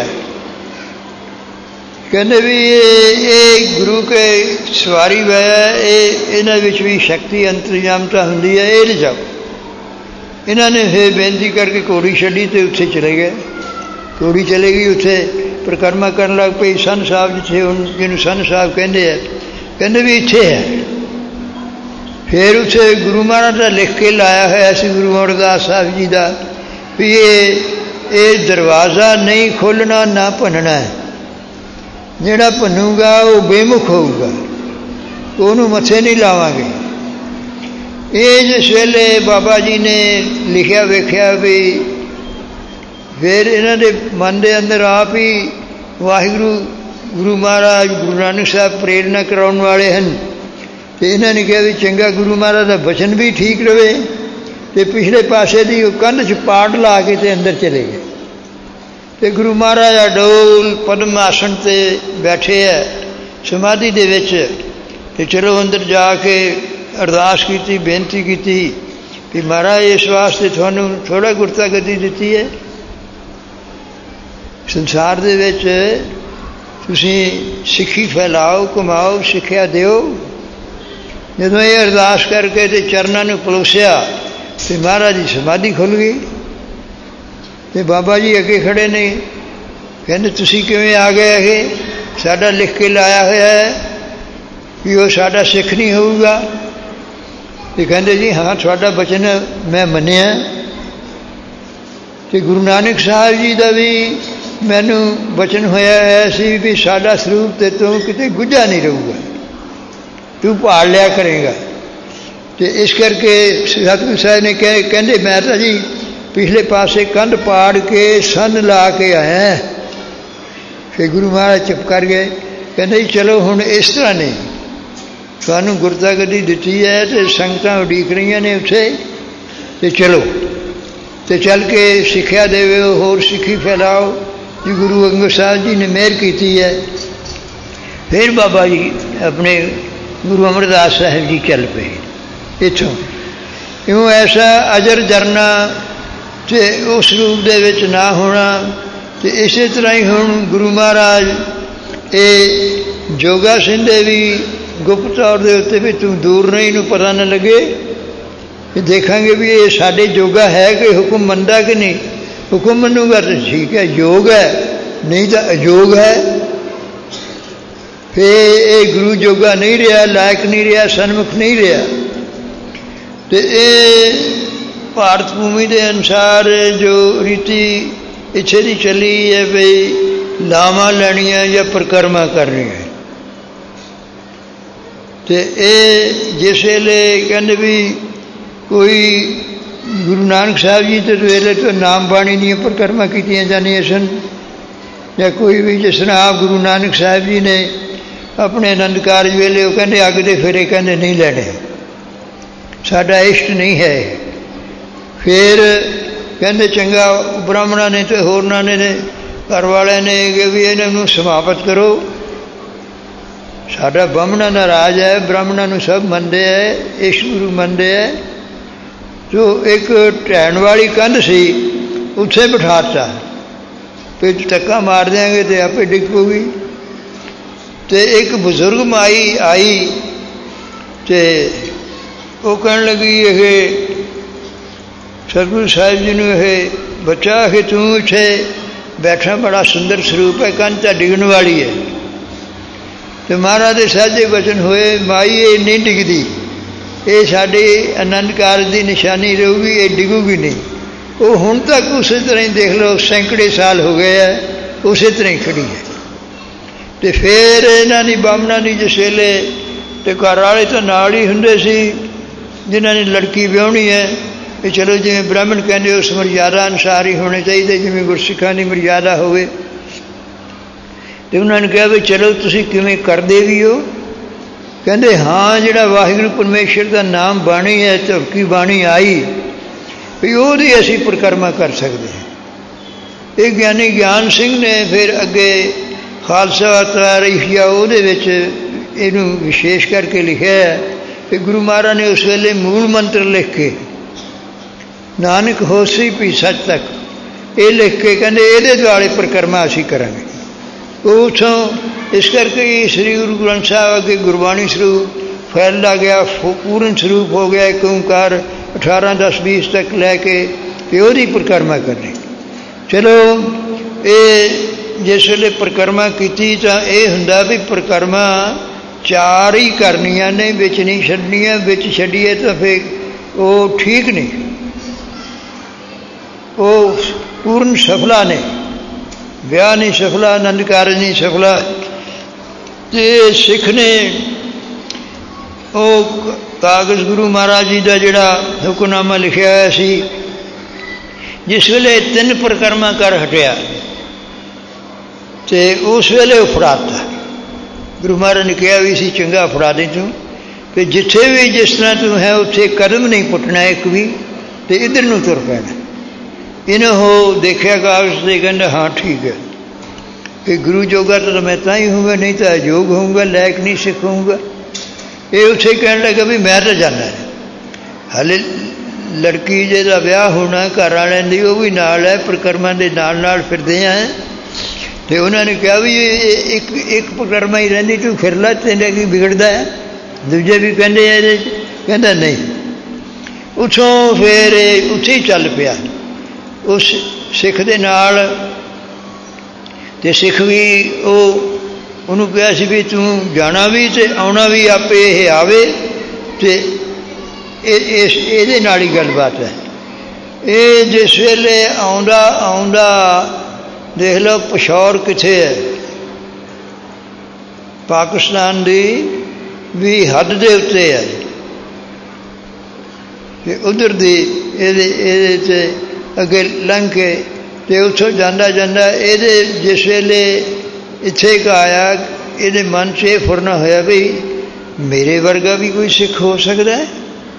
ਕਹਿੰਦੇ ਵੀ ਇਹ ਇਹ ਗੁਰੂ ਕੇ ਸਵਾਰੀ ਹੈ, ਇਹ ਇਹਨਾਂ ਵਿੱਚ ਵੀ ਸ਼ਕਤੀ ਅੰਤਰਜਾਮਤਾ ਹੁੰਦੀ ਹੈ, ਇਹ ਲਿਜਾਓ। ਇਹਨਾਂ ਨੇ ਫਿਰ ਬੇਨਤੀ ਕਰਕੇ ਘੋੜੀ ਛੱਡੀ ਅਤੇ ਉੱਥੇ ਚਲੇ ਗਏ। ਘੋੜੀ ਚਲੇ ਗਈ, ਉੱਥੇ ਪਰਿਕਰਮਾ ਕਰਨ ਲੱਗ ਪਈ। ਸੰਨ ਸਾਹਿਬ ਜਿੱਥੇ ਹੁਣ ਜਿਹਨੂੰ ਸੰਨ ਸਾਹਿਬ ਕਹਿੰਦੇ ਆ, ਕਹਿੰਦੇ ਵੀ ਇੱਥੇ ਹੈ। ਫਿਰ ਉੱਥੇ ਗੁਰੂ ਮਹਾਰਾਜ ਦਾ ਲਿਖ ਕੇ ਲਾਇਆ ਹੋਇਆ ਸੀ ਗੁਰੂ ਅਮਰਦਾਸ ਸਾਹਿਬ ਜੀ ਦਾ ਵੀ ਇਹ ਇਹ ਦਰਵਾਜ਼ਾ ਨਹੀਂ ਖੋਲ੍ਹਣਾ ਨਾ ਭੰਨਣਾ ਹੈ, ਜਿਹੜਾ ਭੰਨੂਗਾ ਉਹ ਬੇਮੁਖ ਹੋਊਗਾ, ਉਹਨੂੰ ਮੱਥੇ ਨਹੀਂ ਲਾਵਾਂਗੇ। ਇਹ ਜਿਸ ਵੇਲੇ ਬਾਬਾ ਜੀ ਨੇ ਲਿਖਿਆ ਵੇਖਿਆ ਵੀ ਫਿਰ ਇਹਨਾਂ ਦੇ ਮਨ ਦੇ ਅੰਦਰ ਆਪ ਹੀ ਵਾਹਿਗੁਰੂ ਗੁਰੂ ਮਹਾਰਾਜ ਗੁਰੂ ਨਾਨਕ ਸਾਹਿਬ ਪ੍ਰੇਰਨਾ ਕਰਾਉਣ ਵਾਲੇ ਹਨ ਅਤੇ ਇਹਨਾਂ ਨੇ ਕਿਹਾ ਵੀ ਚੰਗਾ ਗੁਰੂ ਮਹਾਰਾਜ ਦਾ ਬਚਨ ਵੀ ਠੀਕ ਰਹੇ ਅਤੇ ਪਿਛਲੇ ਪਾਸੇ ਦੀ ਉਹ ਕੰਧ 'ਚ ਪਾਟ ਲਾ ਕੇ ਅਤੇ ਅੰਦਰ ਚਲੇ ਗਏ। ਅਤੇ ਗੁਰੂ ਮਹਾਰਾਜ ਅਡੋਲ ਪਦਮ ਆਸਣ 'ਤੇ ਬੈਠੇ ਹੈ ਸਮਾਧੀ ਦੇ ਵਿੱਚ, ਅਤੇ ਚਲੋ ਅੰਦਰ ਜਾ ਕੇ ਅਰਦਾਸ ਕੀਤੀ, ਬੇਨਤੀ ਕੀਤੀ ਕਿ ਮਹਾਰਾਜ ਇਸ ਵਾਸਤੇ ਤੁਹਾਨੂੰ ਥੋੜ੍ਹਾ ਗੁਰਤਾ ਗੱਦੀ ਦਿੱਤੀ ਹੈ, ਸੰਸਾਰ ਦੇ ਵਿੱਚ ਤੁਸੀਂ ਸਿੱਖੀ ਫੈਲਾਓ, ਘੁਮਾਓ, ਸਿੱਖਿਆ ਦਿਓ। ਜਦੋਂ ਇਹ ਅਰਦਾਸ ਕਰਕੇ ਅਤੇ ਚਰਨਾਂ ਨੂੰ ਪਲੋਸਿਆ ਅਤੇ ਮਹਾਰਾਜ ਦੀ ਸਮਾਧੀ ਖੁੱਲ੍ਹ ਗਈ ਅਤੇ ਬਾਬਾ ਜੀ ਅੱਗੇ ਖੜ੍ਹੇ ਨੇ, ਕਹਿੰਦੇ ਤੁਸੀਂ ਕਿਵੇਂ ਆ ਗਏ ਹੈਗੇ, ਸਾਡਾ ਲਿਖ ਕੇ ਲਾਇਆ ਹੋਇਆ ਹੈ ਵੀ ਉਹ ਸਾਡਾ ਸਿੱਖ ਨਹੀਂ ਹੋਊਗਾ। ਅਤੇ ਕਹਿੰਦੇ ਜੀ ਹਾਂ ਤੁਹਾਡਾ ਬਚਨ ਮੈਂ ਮੰਨਿਆ, ਅਤੇ ਗੁਰੂ ਨਾਨਕ ਸਾਹਿਬ ਜੀ ਦਾ ਵੀ ਮੈਨੂੰ ਬਚਨ ਹੋਇਆ ਹੈ ਸੀ ਵੀ ਸਾਡਾ ਸਰੂਪ ਤੇ ਤੂੰ ਕਿਤੇ ਗੁੱਝਾ ਨਹੀਂ ਰਹੂਗਾ, ਤੂੰ ਭਾਲ ਲਿਆ ਕਰੇਗਾ। तो इस करके सतगुरु साहब ने कह कहते मैं तो जी पिछले पासे कंध पाड़ के सन ला के आया। फिर गुरु महाराज चुप कर गए, कहते जी चलो हुण इस तरह नहीं, सानू गुरता गद्दी दिती है तो संगतां उड़ीक रही ने उत्थे, तो चलो तो चल के सिक्ख्या देवे होर सिक्खी फैलाओ जी। गुरु अंगद साहब जी ने मेहर की है। फिर बाबा जी अपने गुरु अमरदास साहब जी चल पे इथों। क्यों ऐसा अजर जरना तो उस रूप दे विच ना होना। तो इस तरह ही हुण गुरु महाराज ये जोगा सिंधे भी गुप्त तौर के उत्ते भी तू दूर नहीं नूं पता न लगे। देखांगे भी ये साडे जोगा है कि हुक्म मनदा कि नहीं। हुक्म मनूगा तो ठीक है, योग है, नहीं तो अयोग है। फिर ये गुरु जोगा नहीं रहा, लायक नहीं रहा, सन्मुख नहीं रहा। तो ये भारत भूमि के अनुसार जो रीति इत्थे दी चली है बई लावां लैणियां या परिक्रमा करनियां। तो ये जिस वेले कहते भी कोई गुरु नानक साहब जी तो वेले तो नाम बाणी दी परिक्रमा कीतियां जांदियां सन, या कोई भी जिस तरह आप गुरु नानक साहब जी ने अपने आनंद कारज वेले वो कहते अग दे फेरे कहते नहीं लैने, साडा इष्ट नहीं है। फिर कहते चंगा ब्राह्मणा ने तो होरना ने घर वाले ने कि भी इन्हों समाप्त करो, साडा ब्राह्मणा का राज है, ब्राह्मणा नूं सब मनते हैं, इष्ट गुरु मनते हैं। तो एक ढैण वाली कंध सी उत्थे बिठाता, फिर धक्का मार देंगे तो आपे डिग पऊगी। तो एक बुजुर्ग माई आई तो वो कहन लगी ये सतगुरु साहिब जी ने यह बच्चा कि तू इत्थे बैठा बड़ा सुंदर स्वरूप है, कंध तो डिगन वाली है। तो महाराज के साझे वचन होए माई ये नहीं डिगदी, ये साडे आनंद कारज की निशानी रहूगी, ये डिगूगी नहीं। वो हुण तक उस तरह ही देख लो सैकड़े साल हो गए है, उस तरह ही खड़ी है। तो फिर इन्हां दी बामना दी जिस वेले तो घर वाले तो नाल ही हुंदे सी जिन्हां ने लड़की विआहणी है, कि चलो जिवें ब्राह्मण कहते उस मर्यादा अनुसार ही होने चाहिए, जिवें गुरसिखां की मर्यादा होवे। तो उन्होंने कहा भी चलो तुसीं किवें करदे भी हो, कहते हाँ जिहड़ा वाहिगुरू परमेश्वर का नाम बाणी है, झपकी बाणी आई भी ਉਹਦੀ ਅਸੀਂ परिक्रमा कर सकते हैं। ये ज्ञानी ज्ञान सिंह ने फिर अगे खालसा तारीखिया ਉਹਦੇ ਵਿੱਚ ਇਹਨੂੰ विशेष करके लिखा है कि गुरु महाराज ने उस वेले मूल मंत्र लिख के नानक होसी भी सच तक ये लिख के कहते ਇਹਦੇ ਦੁਆਲੇ परिक्रमा असीं करांगे। उतों इस करके श्री गुरु ग्रंथ साहब अगे गुरबाणी स्वरूप फैलता गया, पूर्ण स्वरूप हो गया। एक ओंकार अठारह दस बीस तक लैके ਉਹਦੀ परिक्रमा करनी। चलो ये जिस वेले परिक्रमा की तो यह हुंदा भी परिक्रमा चार ही करनियां ने, विच नहीं छड्डनियां। विच छड्डीए तो फिर वो ठीक नहीं, वो पूर्ण सफला ने, ब्याह नहीं सफला, आनंद कारज नहीं सफला। तो सिख ने वो कागज गुरु महाराज जी का जिहड़ा हुक्मनामा लिखिया होया सी, जिस वेले तीन परिक्रमा कर हटिया तो उस वेले फड़ाता। गुरु महाराज ने कहा भी सी चंगा फड़ा दे तू, कि जिथे भी जिस तरह तू है उत्थे कदम नहीं पुटना एक भी, तो इधर नूं तुर पैना। इन्हें हो देखिया कागज से कहना हाँ ठीक है कि गुरु जोगा तो मैं ता ही होऊंगा, नहीं तो अयोग होऊंगा, लायक नहीं सिख होऊंगा। ये उसे कहने लगा भी मैं तो जाना है। हाले लड़की जिहदा विआह होना घर वाले दी वो भी नाल है, परिक्रमा के नाल नाल फिरदे हैं। तो उन्होंने कहा भी एक एक परिक्रमा ही रहिंदी, तू फिर ला, तेरे की बिगड़ता है। दूजे भी कहते हैं ये कहता नहीं। उतों फिर उत्थे ही चल पिया उस सिख दे नाल। ते सिख भी वो उन्होंने कहा सी भी तू जाना भी तो आना भी आपे ये आवे, तो इस ये नाल ही गलबात है। ये जिस वेले आउंदा आउंदा देख लो पिशौर किथे है, पाकिस्तान की भी हद के उत्ते है। कि उधर दी ये अगे लंघ के तो उतों जाता जाता ये जिस वेले इत्थे का आया ये मन च यह फुरना होया भी मेरे वर्गा भी कोई सिख हो सकता है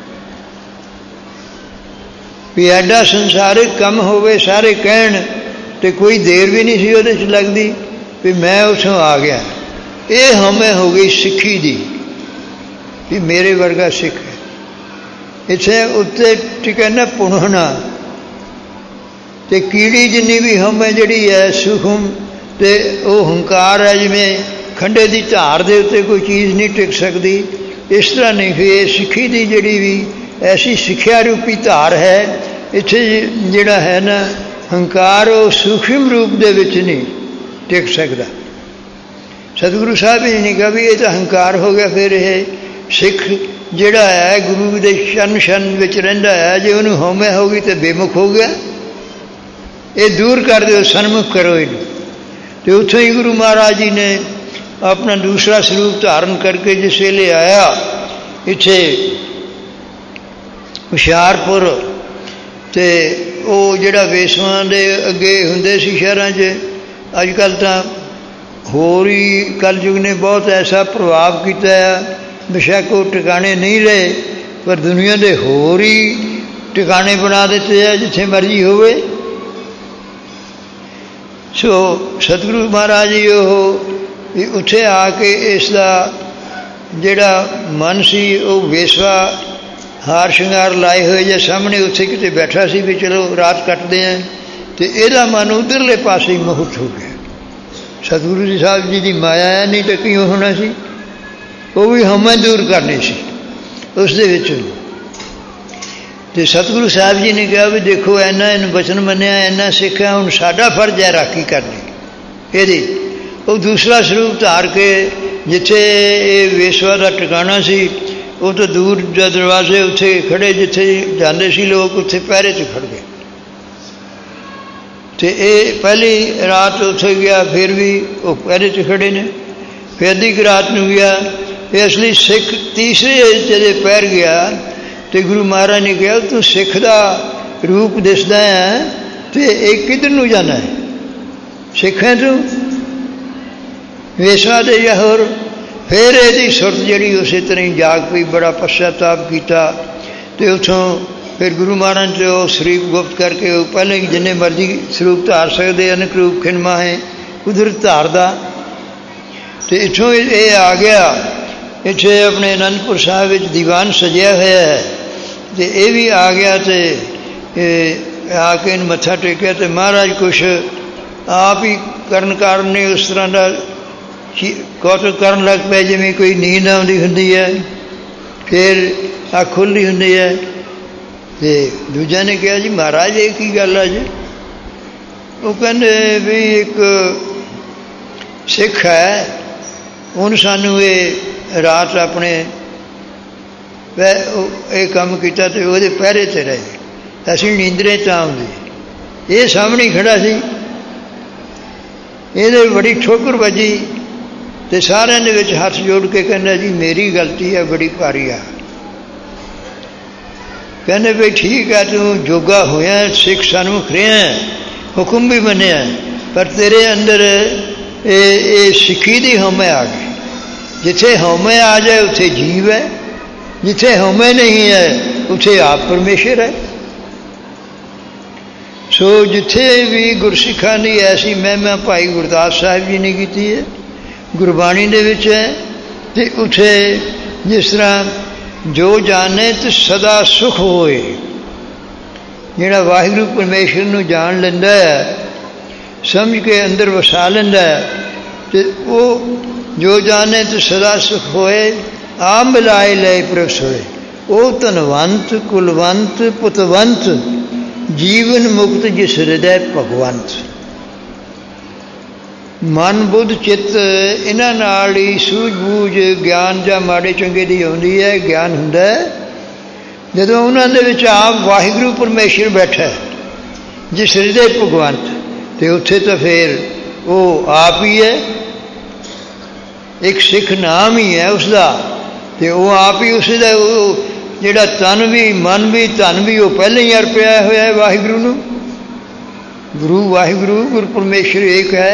भी एडा संसारिक कम होवे सारे कहन तो कोई देर भी नहीं सी उहदे च लगदी भी मैं उतों आ गया। ये हमें हो गई सिक्खी दी भी मेरे वर्गा सिख है। इत्थे उत्ते टिके ना पुणना ते कीड़ी जिन्नी भी हमें जिहड़ी है सूखम ते वो हंकार है जिवें खंडे की धार के उत्ते कोई चीज़ नहीं टिक सकती इस तरह नहीं कि ये सिक्खी की जिहड़ी भी ऐसी सिक्ख्या रूपी धार है इत्थे जिहड़ा है ना हंकार वो सूक्ष्म रूप दे विच नहीं टिक सकता। सतगुरु साहब जी ने कहा भी ये तो हंकार हो गया फिर ये सिख जिहड़ा है गुरु के शन शन विच रहिंदा है जे उन्होंने हौमे हो गई तो बेमुख हो गया ये दूर कर दो सन्मुख करो इनू। तो उत्थों ही गुरु महाराज जी ने अपना दूसरा स्वरूप धारण करके जिस वेले आया इत्थे हुशियारपुर तो वो जिहड़ा वेसवां दे अगे हुंदे सी शहरां 'च अजकल तो होर ही कल युग ने बहुत ऐसा प्रभाव किया है बेशक वो टिकाने नहीं रहे पर दुनिया के होर ही टिकाने बना देते हैं जिथे मर्जी होवे। सो सतगुरु महाराज जी वो उत्थे आके इसका जिहड़ा मन सी वो वेसवा हार श्रृंगार लाए हुए या सामने उत्थे किते बैठा सी भी चलो रात कटते हैं तो यदा मन उधरले पासे ही मोहित हो गया। सतगुरु जी साहब जी की माया है नहीं तो क्यों होना सी वो भी हमें दूर करनी सी उस दे विच। तो सतगुरु साहब जी ने कहा भी देखो इन्ना इन वचन मनिया इन्ना सिखा हुण साडा फर्ज है राखी करनी यदी वो दूसरा स्वरूप धार के जिथे ये वेसवा का टिकाणा सी वो तो दूर दरवाजे उत्थे खड़े जिथे जाते सी लोग उत्थे पहरे च खड़ गए। तो ये पहली रात उत्थे गया फिर भी वो पहरे च खड़े ने फिर अद्धी रात में गया इसलिए सिख तीसरे जदे पैर गया तो गुरु महाराज ने कहा तू सिख का रूप दिसदा है तो एक किधर नूं जाना है सिख है तू वेसवा दे या होर। फिर यदी सुरत जी उस तरह ही जाग पई बड़ा पश्चाताप किया तो उतों फिर गुरु महाराज जो शरीफ गुप्त करके वो पहले जिन्ने मर्जी स्वरूप धार सकते अनेक रूप खिनमा है उधर धारदा। तो इतों ये आ गया इत्थे अपने आनंदपुर साहब विच दीवान सजिया होया है तो ये भी आ गया तो आके इन मत्था टेकिया तो महाराज कुछ आप ही करन कारण ने उस तरह का कौतुक करन लग पे जिवें कोई नींद आउंदी हुंदी है फिर अख खुल्ली हुंदी है। तो दूजा ने कहा जी महाराज ये की गल है जी वो कहते भी एक सिख है उन्हें सानू ये रात अपने ये काम किया तो वो पहरे ते रहे असी नींदरे च आउंदी ये सामने खड़ा सी ये बड़ी ठोकर वजी तो सारे दे विच हथ जोड़ के कहना जी मेरी गलती है बड़ी भारी आ कहने भाई ठीक है तू जोगा होया सिख सन्मुख रहा हुक्म भी मनिया पर तेरे अंदर ये ये सिक्खी दी हमें आ गई जिथे हमें आ जाए उथे जीव है जिथे हमें नहीं है उथे आप परमेश्वर है। सो जिथे भी गुरसिखा की ऐसी महिमा भाई गुरदास साहिब जी ने की है गुरबाणी दे विच है तो उथे जिस तरह जो जाने तो सदा सुख होए जिहड़ा वाहिगुरू परमेश्वर नूं जान लैंदा है समझ के अंदर वसा लैंदा है तो वो जो जाने तो सदा सुख होए आ मिलाए लय प्रस होए ओ धनवंत कुलवंत पुतवंत जीवन मुक्त जिस हृदय भगवंत। मन बुद्ध चित्त इन्हां नाल ही सूझबूझ ज्ञान या माड़े चंगे दी आउंदी है ज्ञान हुंदा है जदों उन्हां दे विच आप वाहिगुरू परमेश्वर बैठा है जिस हृदय भगवंत तो उत्थे तो फिर वो आप ही है एक सिख नाम ही है उसका तो वो आप ही उसका ਜਿਹੜਾ ਤਨ ਵੀ ਮਨ ਵੀ ਧਨ ਵੀ ਉਹ ਪਹਿਲਾਂ ਹੀ ਅਰਪਿਆ ਹੋਇਆ ਹੈ ਵਾਹਿਗੁਰੂ ਨੂੰ। ਗੁਰੂ ਵਾਹਿਗੁਰੂ ਗੁਰੂ ਪਰਮੇਸ਼ਰ ਏਕ ਹੈ।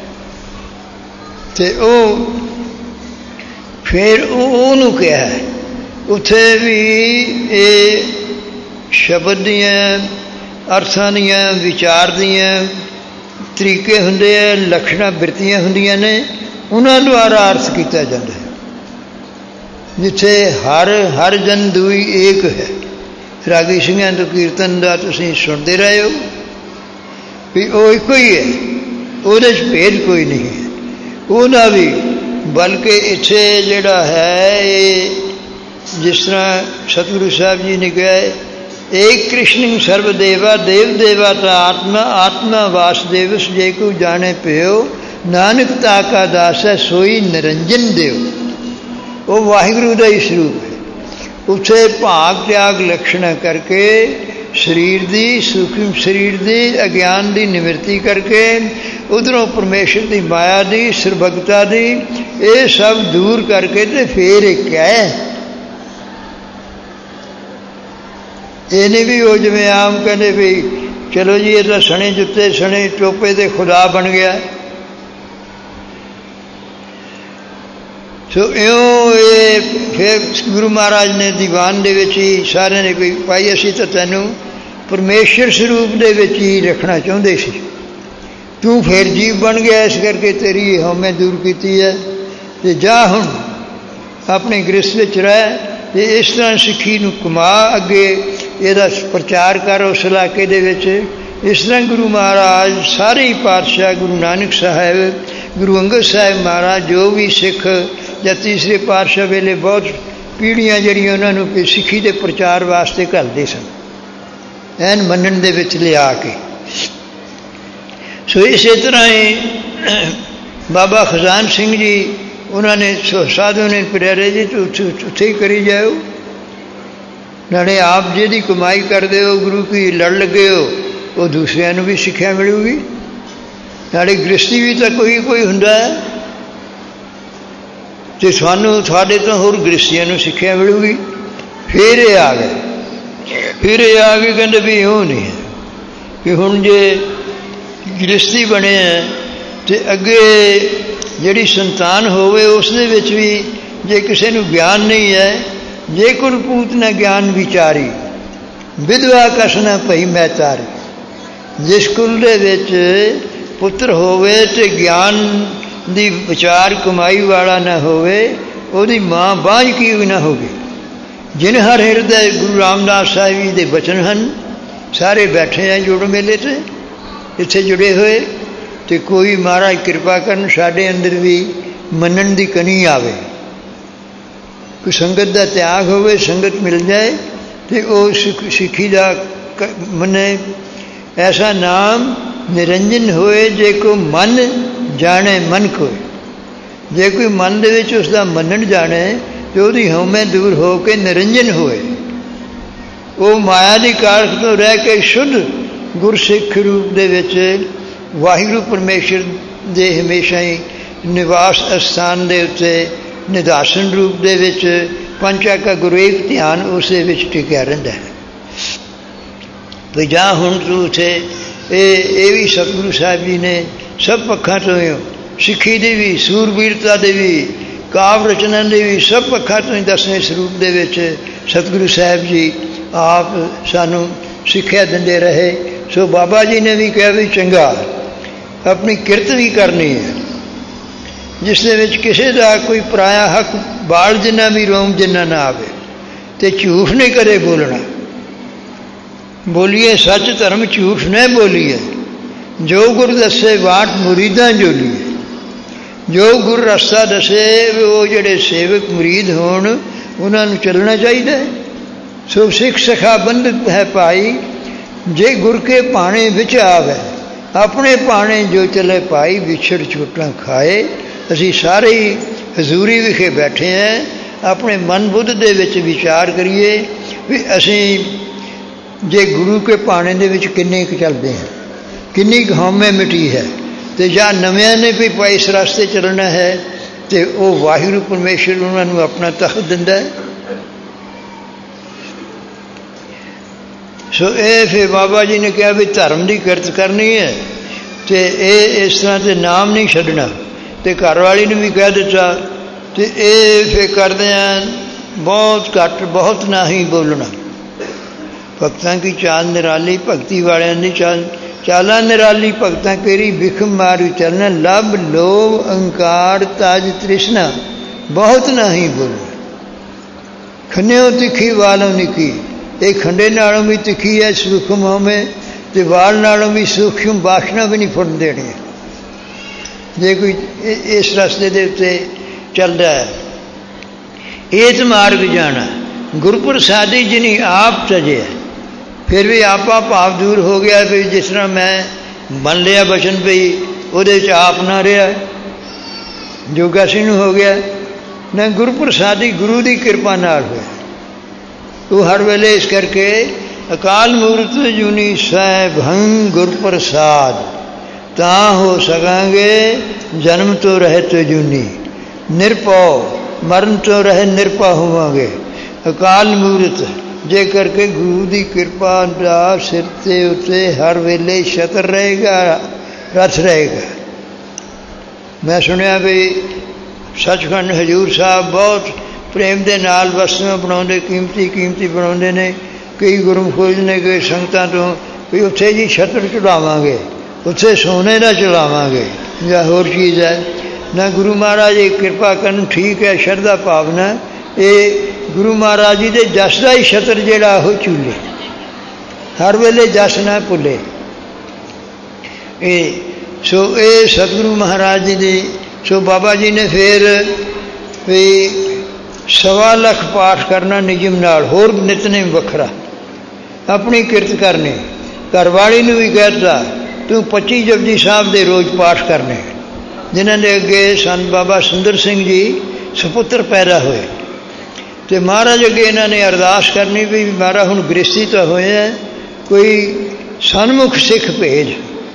ਅਤੇ ਉਹ ਫਿਰ ਉਹ ਉਹਨੂੰ ਕਿਹਾ ਉੱਥੇ ਵੀ ਇਹ ਸ਼ਬਦ ਦੀਆਂ ਅਰਥਾਂ ਦੀਆਂ ਵਿਚਾਰ ਦੀਆਂ ਤਰੀਕੇ ਹੁੰਦੇ ਆ, ਲੱਛਣਾਂ ਬਿਰਤੀਆਂ ਹੁੰਦੀਆਂ ਨੇ, ਉਹਨਾਂ ਦੁਆਰਾ ਅਰਥ ਕੀਤਾ ਜਾਂਦਾ ਹੈ। ਜਿੱਥੇ ਹਰ ਹਰ ਜਨ ਦੂਈ ਏਕ ਹੈ। ਰਾਗੀ ਸਿੰਘਾਂ ਤੋਂ ਕੀਰਤਨ ਦਾ ਤੁਸੀਂ ਸੁਣਦੇ ਰਹੇ ਹੋ ਵੀ ਉਹ ਇੱਕੋ ਹੀ ਹੈ, ਉਹਦੇ 'ਚ ਭੇਦ ਕੋਈ ਨਹੀਂ ਹੈ। ਉਹਦਾ ਵੀ ਬਲਕਿ ਇੱਥੇ ਜਿਹੜਾ ਹੈ ਇਹ ਜਿਸ ਤਰ੍ਹਾਂ ਸਤਿਗੁਰੂ ਸਾਹਿਬ ਜੀ ਨੇ ਕਿਹਾ ਏਕ ਕ੍ਰਿਸ਼ਨ ਸਰਬ ਦੇਵਾ ਦੇਵ ਦੇਵਾ ਤਾਂ ਆਤਮਾ ਆਤਮਾ ਵਾਸੁਦੇਵਸ ਜੇ ਕੋ ਜਾਣੇ ਪਿਓ ਨਾਨਕ ਤਾ ਕਾ ਦਾਸ ਹੈ ਸੋਈ ਨਿਰੰਜਨ ਦੇਵ। ਉਹ ਵਾਹਿਗੁਰੂ ਦਾ ਹੀ ਸਰੂਪ ਹੈ। ਉੱਥੇ ਭਾਗ ਤਿਆਗ ਲਕਸ਼ਣਾ ਕਰਕੇ ਸਰੀਰ ਦੀ ਸੂਖਮ ਸਰੀਰ ਦੀ ਅਗਿਆਨ ਦੀ ਨਿਵਰਤੀ ਕਰਕੇ ਉਧਰੋਂ ਪਰਮੇਸ਼ਰ ਦੀ ਮਾਇਆ ਦੀ ਸਰਬਗਤਾ ਦੀ ਇਹ ਸਭ ਦੂਰ ਕਰਕੇ ਤੇ ਫੇਰ ਇੱਕ ਹੈ। ਇਹ ਨਹੀਂ ਵੀ ਉਹ ਜਿਵੇਂ ਆਮ ਕਹਿੰਦੇ ਵੀ ਚਲੋ ਜੀ ਇਹ ਤਾਂ ਸਣੇ ਜੁੱਤੇ ਸਣੇ ਟੋਪੇ ਦੇ ਖੁਦਾ ਬਣ ਗਿਆ। ਸੋ ਇਉਂ ਇਹ ਫਿਰ ਗੁਰੂ ਮਹਾਰਾਜ ਨੇ ਦੀਵਾਨ ਦੇ ਵਿੱਚ ਹੀ ਸਾਰਿਆਂ ਨੇ ਕੋਈ ਭਾਈ ਅਸੀਂ ਤਾਂ ਤੈਨੂੰ ਪਰਮੇਸ਼ਰ ਸਰੂਪ ਦੇ ਵਿੱਚ ਹੀ ਰੱਖਣਾ ਚਾਹੁੰਦੇ ਸੀ, ਤੂੰ ਫਿਰ ਜੀਵ ਬਣ ਗਿਆ, ਇਸ ਕਰਕੇ ਤੇਰੀ ਹਉਮੈ ਦੂਰ ਕੀਤੀ ਹੈ ਅਤੇ ਜਾ ਹੁਣ ਆਪਣੇ ਗ੍ਰਸਥ ਵਿੱਚ ਰਹਿ ਅਤੇ ਇਸ ਤਰ੍ਹਾਂ ਸਿੱਖੀ ਨੂੰ ਕਮਾ, ਅੱਗੇ ਇਹਦਾ ਪ੍ਰਚਾਰ ਕਰ ਉਸ ਇਲਾਕੇ ਦੇ ਵਿੱਚ। ਇਸ ਤਰ੍ਹਾਂ ਗੁਰੂ ਮਹਾਰਾਜ ਸਾਰੇ ਹੀ ਪਾਤਸ਼ਾਹ ਗੁਰੂ ਨਾਨਕ ਸਾਹਿਬ ਗੁਰੂ ਅੰਗਦ ਸਾਹਿਬ ਮਹਾਰਾਜ ਜੋ ਵੀ ਸਿੱਖ ਜਾਂ ਤੀਸਰੇ ਪਾਤਸ਼ਾਹ ਵੇਲੇ ਬਹੁਤ ਪੀੜ੍ਹੀਆਂ ਜਿਹੜੀਆਂ ਉਹਨਾਂ ਨੂੰ ਸਿੱਖੀ ਦੇ ਪ੍ਰਚਾਰ ਵਾਸਤੇ ਘੱਲਦੇ ਸਨ, ਐਨ ਮੰਨਣ ਦੇ ਵਿੱਚ ਲਿਆ ਕੇ। ਸੋ ਇਸੇ ਤਰ੍ਹਾਂ ਹੀ ਬਾਬਾ ਖਜ਼ਾਨ ਸਿੰਘ ਜੀ ਉਹਨਾਂ ਨੇ ਸਾਧੂ ਨੇ ਪਿਆਰੇ ਜੀ ਤੁਸੀਂ ਉੱਥੇ ਹੀ ਕਰੀ ਜਾਓ, ਨਾਲੇ ਆਪ ਜਿਹਦੀ ਕਮਾਈ ਕਰਦੇ ਹੋ ਗੁਰੂ ਕੀ ਲੜ ਲੱਗੇ ਹੋ ਉਹ ਦੂਸਰਿਆਂ ਨੂੰ ਵੀ ਸਿੱਖਿਆ ਮਿਲੂਗੀ, ਨਾਲੇ ਗ੍ਰਸਤੀ ਵੀ ਤਾਂ ਕੋਈ ਕੋਈ ਹੁੰਦਾ ਹੈ ਅਤੇ ਸਾਨੂੰ ਸਾਡੇ ਤੋਂ ਹੋਰ ਗ੍ਰਸਤੀਆਂ ਨੂੰ ਸਿੱਖਿਆ ਮਿਲੂਗੀ। ਫਿਰ ਇਹ ਆ ਗਏ ਫਿਰ ਇਹ ਆ ਕੇ ਕਹਿੰਦੇ ਵੀ ਉਹ ਨਹੀਂ ਹੈ ਕਿ ਹੁਣ ਜੇ ਗ੍ਰਸਤੀ ਬਣਿਆ ਅਤੇ ਅੱਗੇ ਜਿਹੜੀ ਸੰਤਾਨ ਹੋਵੇ ਉਸ ਦੇ ਵਿੱਚ ਵੀ ਜੇ ਕਿਸੇ ਨੂੰ ਗਿਆਨ ਨਹੀਂ ਹੈ, ਜੇ ਕੁਲ ਪੂਤ ਨਾ ਗਿਆਨ ਵਿਚਾਰੀ ਵਿਧਵਾ ਕਸ ਨਾ ਭਈ ਮੈਂ ਤਾਰੀ। ਜਿਸ ਕੁਲ ਦੇ ਵਿੱਚ ਪੁੱਤਰ ਹੋਵੇ ਅਤੇ ਗਿਆਨ ਦੀ ਵਿਚਾਰ ਕਮਾਈ ਵਾਲਾ ਨਾ ਹੋਵੇ, ਉਹਦੀ ਮਾਂ ਬਾਝ ਕੀ ਵੀ ਨਾ ਹੋਵੇ। ਜਿਨ ਹਰ ਹਿਰਦੇ ਗੁਰੂ ਰਾਮਦਾਸ ਸਾਹਿਬ ਜੀ ਦੇ ਬਚਨ ਹਨ, ਸਾਰੇ ਬੈਠੇ ਆ ਜੁੜ ਮੇਲੇ 'ਤੇ ਇੱਥੇ ਜੁੜੇ ਹੋਏ, ਅਤੇ ਕੋਈ ਮਹਾਰਾਜ ਕਿਰਪਾ ਕਰਨ ਸਾਡੇ ਅੰਦਰ ਵੀ ਮੰਨਣ ਦੀ ਕਣੀ ਆਵੇ, ਕੋਈ ਸੰਗਤ ਦਾ ਤਿਆਗ ਹੋਵੇ, ਸੰਗਤ ਮਿਲ ਜਾਏ ਅਤੇ ਉਹ ਸਿੱਖ ਸਿੱਖੀ ਦਾ ਮੰਨੇ। ਐਸਾ ਨਾਮ ਨਿਰੰਜਨ ਹੋਏ ਜੇ ਕੋ ਮਨ ਜਾਣੇ ਮਨ ਕੋਇ। ਜੇ ਕੋਈ ਮਨ ਦੇ ਵਿੱਚ ਉਸ ਦਾ ਮੰਨਣ ਜਾਣੇ ਅਤੇ ਉਹਦੀ ਹਉਮੈ ਦੂਰ ਹੋ ਕੇ ਨਿਰੰਜਨ ਹੋਏ, ਉਹ ਮਾਇਆ ਦੀ ਕਾਰਖ ਤੋਂ ਰਹਿ ਕੇ ਸ਼ੁੱਧ ਗੁਰਸਿੱਖ ਰੂਪ ਦੇ ਵਿੱਚ ਵਾਹਿਗੁਰੂ ਪਰਮੇਸ਼ਰ ਦੇ ਹਮੇਸ਼ਾ ਹੀ ਨਿਵਾਸ ਅਸਥਾਨ ਦੇ ਉੱਤੇ ਨਿਦਾਸਨ ਰੂਪ ਦੇ ਵਿੱਚ ਪੰਚਾਕਾ ਗੁਰੂ ਇੱਕ ਧਿਆਨ ਉਸ ਦੇ ਵਿੱਚ ਟਿਕਿਆ ਰਹਿੰਦਾ ਹੈ। ਵੀ ਜਾਂ ਹੁਣ ਤੂੰ ਉੱਥੇ ਇਹ ਇਹ ਵੀ ਸਤਿਗੁਰੂ ਸਾਹਿਬ ਜੀ ਨੇ ਸਭ ਪੱਖਾਂ ਤੋਂ ਸਿੱਖੀ ਦੀ ਵੀ ਸੂਰਬੀਰਤਾ ਦੇ ਵੀ ਕਾਵਿ ਰਚਨਾ ਦੇ ਵੀ ਸਭ ਪੱਖਾਂ ਤੋਂ ਹੀ ਦਸਵੇਂ ਸਰੂਪ ਦੇ ਵਿੱਚ ਸਤਿਗੁਰੂ ਸਾਹਿਬ ਜੀ ਆਪ ਸਾਨੂੰ ਸਿੱਖਿਆ ਦਿੰਦੇ ਰਹੇ। ਸੋ ਬਾਬਾ ਜੀ ਨੇ ਵੀ ਕਿਹਾ ਵੀ ਚੰਗਾ ਆਪਣੀ ਕਿਰਤ ਵੀ ਕਰਨੀ ਹੈ, ਜਿਸ ਦੇ ਵਿੱਚ ਕਿਸੇ ਦਾ ਕੋਈ ਪਰਾਇਆ ਹੱਕ ਬਾਲ ਜਿੰਨਾ ਵੀ ਰੋਮ ਜਿੰਨਾ ਨਾ ਆਵੇ, ਅਤੇ ਝੂਠ ਨਹੀਂ ਕਦੇ ਬੋਲਣਾ। ਬੋਲੀਏ ਸੱਚ ਧਰਮ ਝੂਠ ਨਹੀਂ ਬੋਲੀਏ, ਜੋ ਗੁਰ ਦੱਸੇ ਵਾਟ ਮੁਰੀਦਾਂ ਜੋਲੀਏ। ਜੋ ਗੁਰ ਰਸਤਾ ਦੱਸੇ ਉਹ ਜਿਹੜੇ ਸੇਵਕ ਮੁਰੀਦ ਹੋਣ ਉਹਨਾਂ ਨੂੰ ਚੱਲਣਾ ਚਾਹੀਦਾ। ਸੋ ਸਿੱਖ ਸਖਾ ਬੰਧਕ ਹੈ ਭਾਈ, ਜੇ ਗੁਰ ਕੇ ਭਾਣੇ ਵਿੱਚ ਆਵੇ, ਆਪਣੇ ਭਾਣੇ ਜੋ ਚੱਲੇ ਭਾਈ ਵਿਛੜ ਚੋਟਾਂ ਖਾਏ। ਅਸੀਂ ਸਾਰੇ ਹੀ ਹਜ਼ੂਰੀ ਵਿਖੇ ਬੈਠੇ ਹਾਂ, ਆਪਣੇ ਮਨ ਬੁੱਧ ਦੇ ਵਿੱਚ ਵਿਚਾਰ ਕਰੀਏ ਵੀ ਅਸੀਂ ਜੇ ਗੁਰੂ ਕੇ ਭਾਣੇ ਦੇ ਵਿੱਚ ਕਿੰਨੇ ਕੁ ਚੱਲਦੇ ਹਾਂ, ਕਿੰਨੀ ਕੁ ਹਉਮੈ ਮਿਟੀ ਹੈ, ਅਤੇ ਜਾਂ ਨਵਿਆਂ ਨੇ ਵੀ ਭਾਈ ਇਸ ਰਸਤੇ ਚੱਲਣਾ ਹੈ ਅਤੇ ਉਹ ਵਾਹਿਗੁਰੂ ਪਰਮੇਸ਼ਰ ਉਹਨਾਂ ਨੂੰ ਆਪਣਾ ਤਖਤ ਦਿੰਦਾ ਹੈ। सो ये फिर बाबा जी ने कहा भी धर्म की किरत करनी है तो ये इस तरह से नाम नहीं छड्डना, तो घरवाली ने भी कह दिता, तो ये फिर करते हैं बहुत घट बहुत ना ही बोलना। भगतां की चाल निराली भगती वाले की चाल चाला निराली भगतां केरी बिखम मारू चलना, लभ लोभ अंकार ताज तृष्णा बहुत ना ही बोलना। खन्यो तिखी वालों निकी, ये खंडे नालों भी तिखी है सूक्ष्म होवे, तो वाल नालों भी सूक्ष्म वासना भी नहीं फुट देनी। जे कोई इस रस्ते के उत्ते चल रहा है, एत मार्ग जाना गुरु प्रसादी जिन्हें आप तजे, फिर भी आपा भाव दूर हो गया भी जिस तरह मैं बन लिया बचन पई उहदे च आप ना रहा, जोगा सिंह हो गया ना। गुरु प्रसादी गुरु की कृपा नाल होया, वो हर वेले इस करके अकाल मूर्त जूनी सहभंग गुर प्रसाद, ता हो सकांगे जन्म तो रहे तो जूनी, निरपौ मरण तो रहे निरपा होवांगे। अकाल मूर्त जे करके गुरु की कृपा का सिर के उत्ते हर वेले छत्र रहेगा, रथ रहेगा। मैं सुनिया भी सचखंड हजूर साहब बहुत प्रेम के नाल वस्तुएं बनाते, कीमती कीमती बनाते ने। कई गुरमुख ने कई संगतां तो भी उत्थे जी छत्र चढ़ावांगे, उत्थे सोने का चढ़ावांगे या होर चीज़ है ना। गुरु महाराज ये कृपा करन, ठीक है श्रद्धा भावना, ये गुरु महाराज जी के जस का ही छत्र जिहड़ा वो झूले, हर वेले जस ना भुले। ये सो ये सतगुरु महाराज जी की, सो बाबा जी ने फिर भी सवा लख पाठ करना निजम नाल, होर नितनेम वखरा अपनी किरत करनी। घरवाली ने भी कहता तू पच्ची जपजी साहब के रोज़ पाठ करने, जिन्हों ने अगे संत बाबा सुंदर सिंह जी सपुत्र पैदा हुए, तो महाराज अगे इन्होंने अरदास करनी भी महाराज हुण गृहस्थी तो होए है, कोई सन्मुख सिख भेज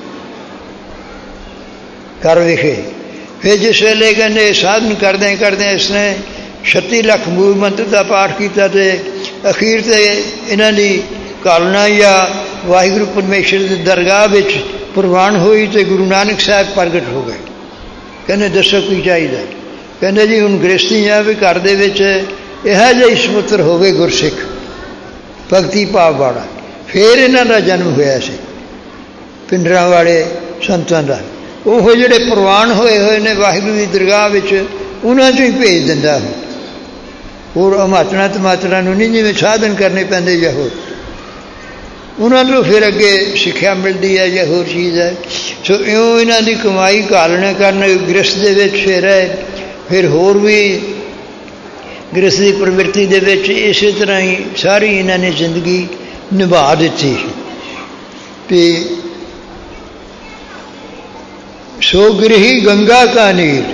कर विखे। फिर जिस वेले कहते साधन करदे करदे इसने छत्ती लख मूल मंत्र का पाठ किया, तो अखीर से इन्हों की कालना या वाहिगुरु परमेश्वर की दरगाह में प्रवान हुई, तो गुरु नानक साहब प्रगट हो गए। कहने दसो की चाहिए, कहते जी हुण गृहस्थी आ भी घर दे विच इहो जिहा सपुत्र होवे गुरसिख भगती भाव वाला। फिर इन्हों का जन्म होया सी पिंडरां वाले संतां दा, वो जिहड़े प्रवान होए हुए ने वाहिगुरू की दरगाह विच उन्हां चों ही भेज दिंदा है। होर हिमाचलों तमाचलों नहीं जिवें साधन करने पैंदे या होर, उन्होंने तो फिर अगे सिक्ख्या मिलती है या होर चीज़ है। सो इउं इन्हां दी कमाई घालने करने गृहस्थ दे विच फिर है, फिर होर भी गृहस्थ की प्रवृत्ति दे विच इस तरह ही सारी इन्होंने जिंदगी निभा दी। ते सो गृही गंगा का नीर,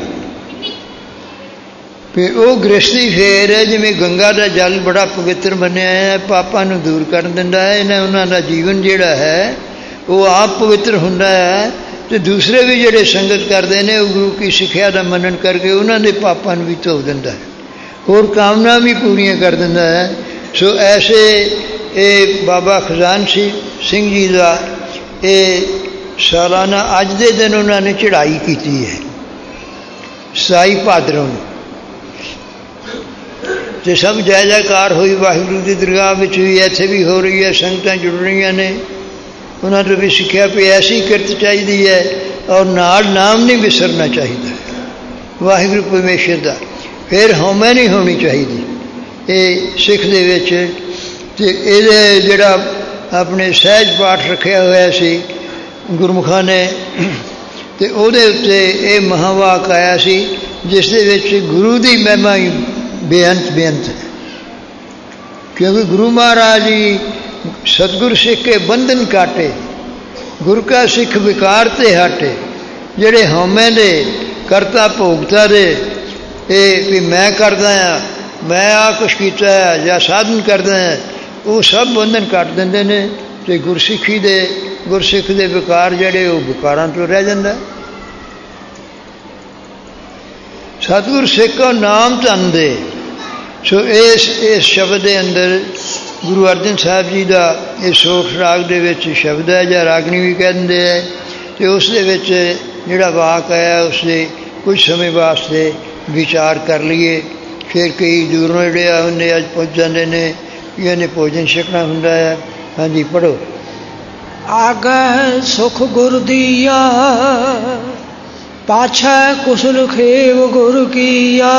फिर वो गृहस्थी फिर है जिमें गंगा का जल बड़ा पवित्र बनया है, पापां नूं दूर कर दिंदा है। इन्हें उन्होंने जीवन जिहड़ा है वो आप पवित्र हुंदा है, तो दूसरे भी जिहड़े संगत करते हैं वो गुरु की सिक्ख्या का मनन करके उन्होंने पापां नूं भी धो दिंदा है, होर कामना भी पूरियां कर दिंदा है। सो ऐसे ये बाबा खजान सिंह जी का ये सालाना अज के दिन उन्होंने चढ़ाई की है साई भादरों, तो सब जय जयकार हुई वाहिगुरू की दरगाह में भी, इत्थे भी हो रही है, संगतां जुड़ रही ने। उन्होंने भी सीखा भी ऐसी किरत चाहिए है और नाल नाम नहीं विसरना चाहिए वाहिगुरू परमेश्वर का, फिर हौमे नहीं होनी चाहिए। ये सिख दे विच ते इहदे जिहड़ा अपने सहज पाठ रखिया होया सी गुरमुखां ने, तो उहदे उत्ते ये महावाक आया सी जिस दे विच गुरु की महिमा ही बेअंत बेअंत है। क्योंकि गुरु महाराज जी सतगुर सिख के बंधन काटे, गुरु का सिख विकार ते हटे, जेड़े हौमे दे करता भोगता दे ये भी मैं करदा हाँ, मैं आ कुछ किया है या साधन करदा है, वो सब बंधन कट देंदे ने। तो गुरसिखी दे गुरसिख दे विकार जड़े वो विकारां तो रह जांदा। सतगुर सिख का नाम धन दे। सो इस इस शब्द के अंदर ਗੁਰੂ ਅਰਜਨ ਸਾਹਿਬ ਜੀ ਦਾ ਇਹ ਸੋਠ ਰਾਗ ਦੇ ਵਿੱਚ ਸ਼ਬਦ ਹੈ, ਜਾਂ ਰਾਗਣੀ ਵੀ ਕਹਿ ਦਿੰਦੇ ਹੈ। ਅਤੇ ਉਸ ਦੇ ਵਿੱਚ ਜਿਹੜਾ ਵਾਕ ਆਇਆ ਉਸ ਦੇ ਕੁਝ ਸਮੇਂ ਵਾਸਤੇ ਵਿਚਾਰ ਕਰ ਲਈਏ। ਫਿਰ ਕਈ ਦੂਰੋਂ ਜਿਹੜੇ ਆ ਹੁੰਦੇ ਅੱਜ ਪੁੱਜ ਜਾਂਦੇ ਨੇ ਕਿ ਇਹਨੇ ਭੋਜਨ ਛਕਣਾ ਹੁੰਦਾ ਹੈ। ਹਾਂਜੀ, ਪੜ੍ਹੋ। ਆਗੈ ਸੁਖ ਗੁਰ ਦੀਆ, ਪਾਛੈ ਕੁਸਲ ਖੇਵ ਗੁਰ ਕੀਆ।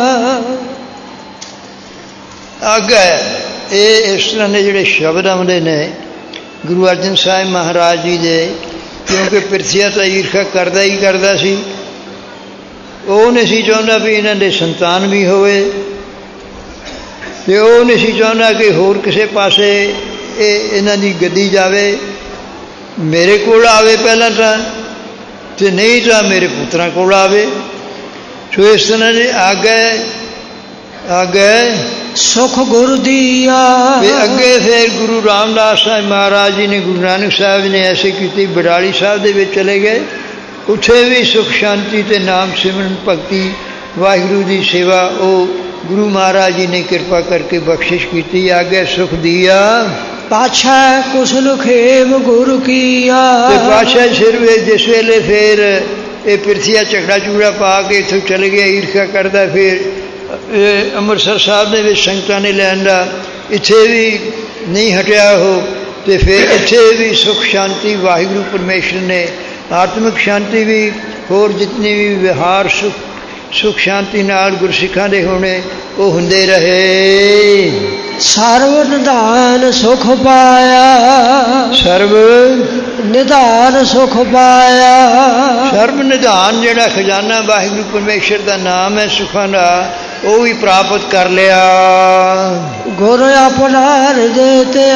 ਆਗੈ ਇਹ ਇਸ ਤਰ੍ਹਾਂ ਦੇ ਜਿਹੜੇ ਸ਼ਬਦ ਆਉਂਦੇ ਨੇ ਗੁਰੂ ਅਰਜਨ ਸਾਹਿਬ ਮਹਾਰਾਜ ਜੀ ਦੇ, ਕਿਉਂਕਿ ਪਿਰਥੀਆ ਤਾਂ ਈਰਖਾ ਕਰਦਾ ਹੀ ਕਰਦਾ ਸੀ। ਉਹ ਨਹੀਂ ਸੀ ਚਾਹੁੰਦਾ ਵੀ ਇਹਨਾਂ ਦੇ ਸੰਤਾਨ ਵੀ ਹੋਵੇ, ਅਤੇ ਉਹ ਨਹੀਂ ਸੀ ਚਾਹੁੰਦਾ ਕਿ ਹੋਰ ਕਿਸੇ ਪਾਸੇ ਇਹ ਇਹਨਾਂ ਦੀ ਗੱਦੀ ਜਾਵੇ। ਮੇਰੇ ਕੋਲ ਆਵੇ ਪਹਿਲਾਂ ਤਾਂ, ਅਤੇ ਨਹੀਂ ਤਾਂ ਮੇਰੇ ਪੁੱਤਰਾਂ ਕੋਲ ਆਵੇ। ਸੋ ਇਸ ਤਰ੍ਹਾਂ ਦੇ ਆਗੈ ਆਗੈ ਸੁਖ ਗੁਰ ਦੀਆ। ਤੇ ਅੱਗੇ ਫਿਰ ਗੁਰੂ ਰਾਮਦਾਸ ਸਾਹਿਬ ਮਹਾਰਾਜ ਜੀ ਨੇ, ਗੁਰੂ ਨਾਨਕ ਸਾਹਿਬ ਨੇ ਐਸੇ ਕੀਤੀ। ਬਡਾਲੀ ਸਾਹਿਬ ਦੇ ਵਿੱਚ ਚਲੇ ਗਏ, ਉੱਥੇ ਵੀ ਸੁਖ ਸ਼ਾਂਤੀ ਅਤੇ ਨਾਮ ਸਿਮਰਨ ਭਗਤੀ ਵਾਹਿਗੁਰੂ ਦੀ ਸੇਵਾ ਉਹ ਗੁਰੂ ਮਹਾਰਾਜ ਜੀ ਨੇ ਕਿਰਪਾ ਕਰਕੇ ਬਖਸ਼ਿਸ਼ ਕੀਤੀ। ਆਗੇ ਸੁਖ ਦੀਆ, ਪਾਛੈ ਕੁਸਲ ਖੇਮ ਗੁਰ ਕੀਆ। ਤੇ ਪਾਤਸ਼ਾਹ ਸਿਰ ਵਿੱਚ ਜਿਸ ਵੇਲੇ ਫਿਰ ਇਹ ਪਿਰਥੀਆ ਝਗੜਾ ਝੂੜਾ ਪਾ ਕੇ ਇੱਥੋਂ ਚਲੇ ਗਿਆ, ਈਰਖਾ ਕਰਦਾ, ਫਿਰ ਅੰਮ੍ਰਿਤਸਰ ਸਾਹਿਬ ਦੇ ਵਿੱਚ ਸੰਗਤਾਂ ਨੇ ਲਿਆਂਦਾ। ਇੱਥੇ ਵੀ ਨਹੀਂ ਹਟਿਆ ਉਹ, ਅਤੇ ਫਿਰ ਇੱਥੇ ਵੀ ਸੁਖ ਸ਼ਾਂਤੀ ਵਾਹਿਗੁਰੂ ਪਰਮੇਸ਼ਰ ਨੇ ਆਤਮਿਕ ਸ਼ਾਂਤੀ ਵੀ, ਹੋਰ ਜਿਤਨੀ ਵੀ ਵਿਹਾਰ ਸੁਖ ਸੁਖ ਸ਼ਾਂਤੀ ਨਾਲ ਗੁਰਸਿੱਖਾਂ ਦੇ ਹੋਣੇ ਉਹ ਹੁੰਦੇ ਰਹੇ। ਸਰਵ ਨਿਧਾਨ ਸੁਖ ਪਾਇਆ, ਸਰਵ ਨਿਧਾਨ ਸੁਖ ਪਾਇਆ। ਸਰਬ ਨਿਧਾਨ ਜਿਹੜਾ ਖਜ਼ਾਨਾ ਵਾਹਿਗੁਰੂ ਪਰਮੇਸ਼ਰ ਦਾ ਨਾਮ ਹੈ ਸੁਖਾਂ ਦਾ, ਉਹ ਵੀ ਪ੍ਰਾਪਤ ਕਰ ਲਿਆ। ਗੁਰ ਆਪਣਾ ਹਿਰਦੇ ਤੇ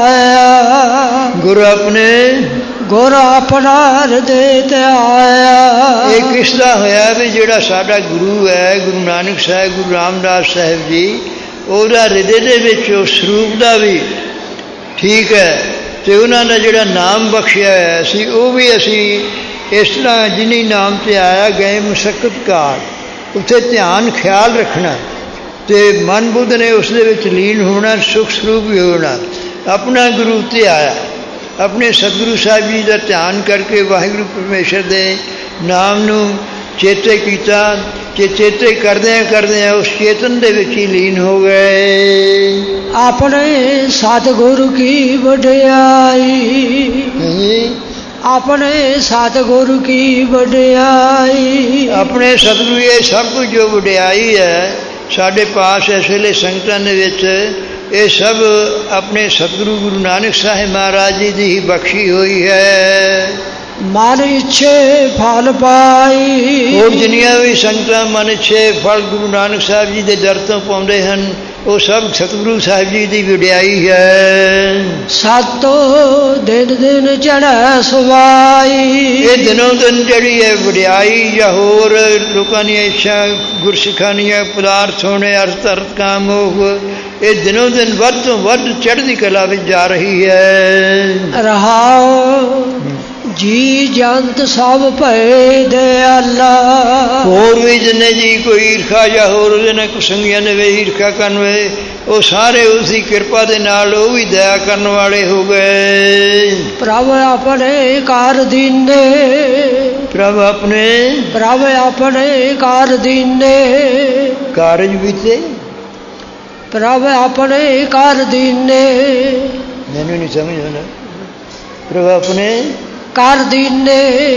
ਆਇਆ, ਗੁਰ ਆਪਣੇ ਗੁਰ ਆਪਣਾ ਹਿਰਦੇ ਤੇ ਆਇਆ। ਇਹ ਕਿਸ ਦਾ ਹੋਇਆ ਵੀ ਜਿਹੜਾ ਸਾਡਾ ਗੁਰੂ ਹੈ, ਗੁਰੂ ਨਾਨਕ ਸਾਹਿਬ, ਗੁਰੂ ਰਾਮਦਾਸ ਸਾਹਿਬ ਜੀ, ਉਹਦਾ ਹਿਰਦੇ ਦੇ ਵਿੱਚ ਉਸ ਸਰੂਪ ਦਾ ਵੀ ਠੀਕ ਹੈ, ਅਤੇ ਉਹਨਾਂ ਦਾ ਜਿਹੜਾ ਨਾਮ ਬਖਸ਼ਿਆ ਹੋਇਆ ਸੀ ਉਹ ਵੀ ਅਸੀਂ ਇਸ ਤਰ੍ਹਾਂ ਜਿਨੀ ਨਾਮ 'ਤੇ ਆਇਆ ਗਏ ਮੁਸ਼ੱਕਤ ਕਾਲ, ਉੱਥੇ ਧਿਆਨ ਖਿਆਲ ਰੱਖਣਾ ਅਤੇ ਮਨ ਬੁੱਧ ਨੇ ਉਸ ਦੇ ਵਿੱਚ ਲੀਨ ਹੋਣਾ, ਸੁਖ ਸਰੂਪ ਵੀ ਹੋਣਾ। ਆਪਣਾ ਗੁਰੂ ਉੱਤੇ ਆਇਆ, ਆਪਣੇ ਸਤਿਗੁਰੂ ਸਾਹਿਬ ਜੀ ਦਾ ਧਿਆਨ ਕਰਕੇ ਵਾਹਿਗੁਰੂ ਪਰਮੇਸ਼ਰ ਦੇ ਨਾਮ ਨੂੰ ਚੇਤੇ ਕੀਤਾ, ਕਿ ਚੇਤੇ ਕਰਦਿਆਂ ਕਰਦਿਆਂ ਉਸ ਚੇਤਨ ਦੇ ਵਿੱਚ ਹੀ ਲੀਨ ਹੋ ਗਏ। ਆਪਣੇ ਸਤਿਗੁਰੂ ਕੀ ਵਡਿਆਈ, ਆਪਣੇ ਸਤਿਗੁਰੂ ਕੀ ਵਡਿਆਈ। ਆਪਣੇ ਸਤਿਗੁਰੂ ਇਹ ਸਭ ਕੁਝ ਜੋ ਵਡਿਆਈ ਹੈ ਸਾਡੇ ਪਾਸ ਇਸ ਵੇਲੇ ਸੰਗਤਾਂ ਦੇ ਵਿੱਚ, ਇਹ ਸਭ ਆਪਣੇ ਸਤਿਗੁਰੂ ਗੁਰੂ ਨਾਨਕ ਸਾਹਿਬ ਮਹਾਰਾਜ ਜੀ ਦੀ ਹੀ ਬਖਸ਼ੀ ਹੋਈ ਹੈ। ਮਨ ਇੱਛੇ ਫਲ ਪਾਈ, ਹੋਰ ਜਿੰਨੀਆਂ ਵੀ ਸੰਗਤਾਂ ਮਨ ਇੱਛੇ ਫਲ ਗੁਰੂ ਨਾਨਕ ਸਾਹਿਬ ਜੀ ਦੇ ਦਰ ਤੋਂ ਪਾਉਂਦੇ ਹਨ, ਉਹ ਸਭ ਸਤਿਗੁਰੂ ਸਾਹਿਬ ਜੀ ਦੀ ਵਡਿਆਈ ਹੈ। ਸਤੋ ਦਿਨ ਦਿਨ ਚੜ੍ਹੈ ਸਵਾਈ, ਇਹ ਦਿਨੋਂ ਦਿਨ ਜਿਹੜੀ ਹੈ ਵਡਿਆਈ ਜਾਂ ਹੋਰ ਲੋਕਾਂ ਦੀਆਂ ਇੱਛਾ ਗੁਰਸਿੱਖਾਂ ਦੀਆਂ ਪਦਾਰਥ ਹੋਣੇ, ਅਰਥ ਅਰਥ ਕਾਮ ਮੋਹ, ਇਹ ਦਿਨੋਂ ਦਿਨ ਵੱਧ ਤੋਂ ਵੱਧ ਚੜ੍ਹਦੀ ਕਲਾ ਵਿੱਚ ਜਾ ਰਹੀ ਹੈ। ਰਹਾਉ ਜੀ ਜੰਤ ਸਭ ਭਏ ਦਿਆਲਾ। ਹੋਰ ਵੀ ਜਿੰਨੇ ਜੀ ਕੋਈ ਈਰਖਾ ਜਾਂ ਹੋਰ ਉਹਦੇ ਨਾਲ ਕੁਸੰਗੀਆਂ ਨੇ ਵੇ ਈਰਖਾ ਕਰਨ ਵੇ, ਉਹ ਸਾਰੇ ਉਸ ਦੀ ਕਿਰਪਾ ਦੇ ਨਾਲ ਉਹ ਵੀ ਦਇਆ ਕਰਨ ਵਾਲੇ ਹੋ ਗਏ। ਪ੍ਰਭ ਆਪਣੇ ਕਾਰ ਦੀਨੇ, ਪ੍ਰਭ ਆਪਣੇ ਪ੍ਰਭ ਆਪਣੇ ਕਾਰ ਦੀਨੇ। ਕਾਰਜ ਵਿੱਚ ਪ੍ਰਭ ਆਪਣੇ ਕਾਰ ਦੀਨੇ, ਮੈਨੂੰ ਨਹੀਂ ਸਮਝ ਆਉਂਦਾ। ਪ੍ਰਭ ਆਪਣੇ ਕਰ ਦੀਨੇ।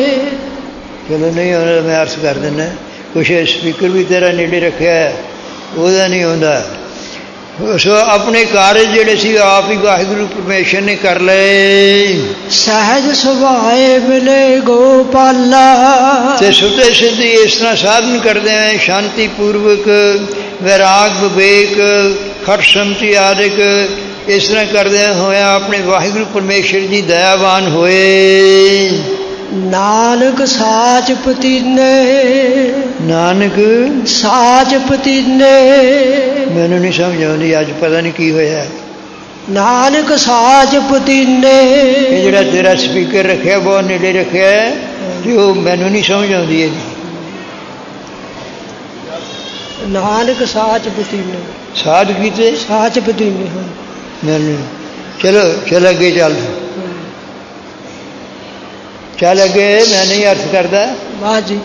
ਚਲੋ ਨਹੀਂ ਆਉਂਦਾ ਮੈਂ ਅਰਥ ਕਰ ਦਿੰਦਾ। ਕੁਛ ਸਪੀਕਰ ਵੀ ਤੇਰਾ ਨੇੜੇ ਰੱਖਿਆ, ਉਹਦਾ ਨਹੀਂ ਆਉਂਦਾ। ਸੋ ਆਪਣੇ ਕਾਰਜ ਜਿਹੜੇ ਸੀ ਆਪ ਹੀ ਵਾਹਿਗੁਰੂ ਪਰਮੇਸ਼ਰ ਨੇ ਕਰ ਲਏ। ਸਹਿਜ ਸੁਭਾਏ ਮਿਲੇ ਗੋਪਾਲਾ, ਤੇ ਸੁਤੇ ਸਿੱਧੀ ਇਸ ਤਰ੍ਹਾਂ ਸਾਧਨ ਕਰਦੇ ਆ, ਸ਼ਾਂਤੀ ਪੂਰਵਕ, ਵੈਰਾਗ ਵਿਵੇਕ, ਖਟ ਸਮਝੀ ਆਦਿਕ, ਇਸ ਤਰ੍ਹਾਂ ਕਰਦਿਆਂ ਹੋਇਆ ਆਪਣੇ ਵਾਹਿਗੁਰੂ ਪਰਮੇਸ਼ਰ ਜੀ ਦਇਆਵਾਨ ਹੋਏ। ਨਾਨਕ ਸਾਚ ਪਤੀਨੇ, ਨਾਨਕ ਸਾਚ ਪਤੀਨੇ। ਮੈਨੂੰ ਨਹੀਂ ਸਮਝ ਆਉਂਦੀ ਅੱਜ, ਪਤਾ ਨਹੀਂ ਕੀ ਹੋਇਆ। ਨਾਨਕ ਸਾਚ ਪਤੀਨੇ, ਇਹ ਜਿਹੜਾ ਤੇਰਾ ਸਪੀਕਰ ਰੱਖਿਆ ਬਹੁਤ ਨੇੜੇ ਰੱਖਿਆ, ਤੇ ਉਹ ਮੈਨੂੰ ਨਹੀਂ ਸਮਝ ਆਉਂਦੀ ਹੈ। ਨਾਨਕ ਸਾਚ ਪਤੀਨੇ, ਸਾਧ ਕੀਤੇ ਸਾਚ ਪਤੀਨੇ। ਹਾਂ, ਮੈਨੂੰ ਚਲੋ ਚਲ ਅੱਗੇ ਚੱਲ ਚੱਲ ਅੱਗੇ ਮੈਂ ਨਹੀਂ ਅਰਥ ਕਰਦਾ ਵਾਹ ਜੀ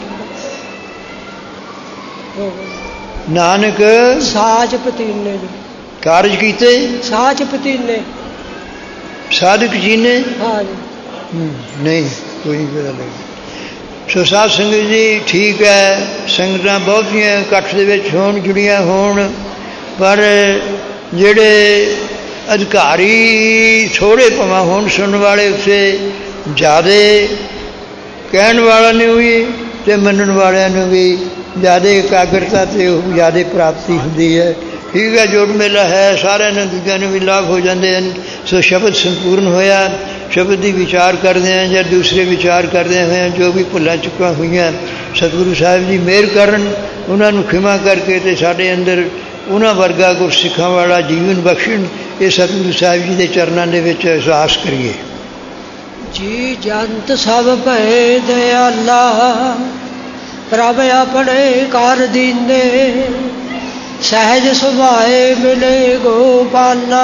ਨਾਨਕ ਸਾਚ ਪਤੀਨੇ ਜੀ ਕਾਰਜ ਕੀਤੇ ਸਾਚ ਪਤੀਨੇ ਸਾਧਕ ਜੀ ਨੇ ਹਾਂ ਜੀ ਨਹੀਂ ਕੋਈ ਨਹੀਂ ਪਤਾ ਲੱਗਦਾ ਸੋ ਸਾਧ ਸੰਗਤ ਜੀ ਠੀਕ ਹੈ ਸੰਗਤਾਂ ਬਹੁਤੀਆਂ ਇਕੱਠ ਦੇ ਵਿੱਚ ਹੋਣ ਜੁੜੀਆਂ ਹੋਣ ਪਰ ਜਿਹੜੇ ਅਧਿਕਾਰੀ ਥੋੜ੍ਹੇ ਭਾਵੇਂ ਹੋਣ ਸੁਣਨ ਵਾਲੇ ਉੱਥੇ ਜ਼ਿਆਦਾ ਕਹਿਣ ਵਾਲਿਆਂ ਨੂੰ ਵੀ ਅਤੇ ਮੰਨਣ ਵਾਲਿਆਂ ਨੂੰ ਵੀ ਜ਼ਿਆਦਾ ਇਕਾਗਰਤਾ ਅਤੇ ਉਹ ਜ਼ਿਆਦਾ ਪ੍ਰਾਪਤੀ ਹੁੰਦੀ ਹੈ ਠੀਕ ਹੈ ਜੋੜ ਮੇਲਾ ਹੈ ਸਾਰਿਆਂ ਨੂੰ ਦੂਜਿਆਂ ਨੂੰ ਵੀ ਲਾਭ ਹੋ ਜਾਂਦੇ ਹਨ ਸੋ ਸ਼ਬਦ ਸੰਪੂਰਨ ਹੋਇਆ ਸ਼ਬਦ ਦੀ ਵਿਚਾਰ ਕਰਦੇ ਹਾਂ ਜਾਂ ਦੂਸਰੇ ਵਿਚਾਰ ਕਰਦੇ ਹੋਏ ਜੋ ਵੀ ਭੁੱਲਾਂ ਚੁੱਕਾਂ ਹੋਈਆਂ ਸਤਿਗੁਰੂ ਸਾਹਿਬ ਜੀ ਮਿਹਰ ਕਰਨ ਉਹਨਾਂ ਨੂੰ ਖਿਮਾ ਕਰਕੇ ਅਤੇ ਸਾਡੇ ਅੰਦਰ ਉਹਨਾਂ ਵਰਗਾ ਗੁਰਸਿੱਖਾਂ ਵਾਲਾ ਜੀਵਨ ਬਖਸ਼ਣ ਇਹ ਸਤਿਗੁਰੂ ਸਾਹਿਬ ਜੀ ਦੇ ਚਰਨਾਂ ਦੇ ਵਿੱਚ ਅਹਿਸਾਸ ਕਰੀਏ ਜੀ ਜੰਤ ਸਭ ਭੈ ਦਿਆਲਾ ਪ੍ਰਭ ਆਪਣੇ ਕਰ ਦੀਨੇ ਸਹਿਜ ਸੁਭਾਏ ਮਿਲੇ ਗੋਪਾਲਾ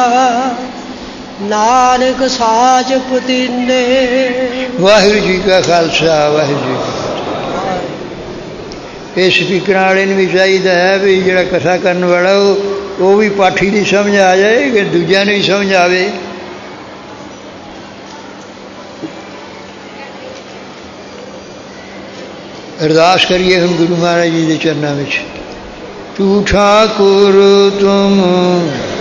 ਨਾਨਕ ਸਾਚ ਪਤੀਨੇ ਵਾਹਿਗੁਰੂ ਜੀ ਕਾ ਖਾਲਸਾ ਵਾਹਿਗੁਰੂ ਜੀ ਕੀ ਫਤਿਹ ਇਹ ਸਪੀਕਰਾਂ ਵਾਲੇ ਨੂੰ ਵੀ ਚਾਹੀਦਾ ਹੈ ਵੀ ਜਿਹੜਾ ਕਥਾ ਕਰਨ ਵਾਲਾ ਉਹ ਉਹ ਵੀ ਪਾਠੀ ਦੀ ਸਮਝ ਆ ਜਾਏ ਕਿ ਦੂਜਿਆਂ ਨੂੰ ਵੀ ਸਮਝ ਆਵੇ ਅਰਦਾਸ ਕਰੀਏ ਹੁਣ ਗੁਰੂ ਮਹਾਰਾਜ ਜੀ ਦੇ ਚਰਨਾਂ ਵਿੱਚ ਤੂੰ ਠਾਕੁਰ ਤੁਮ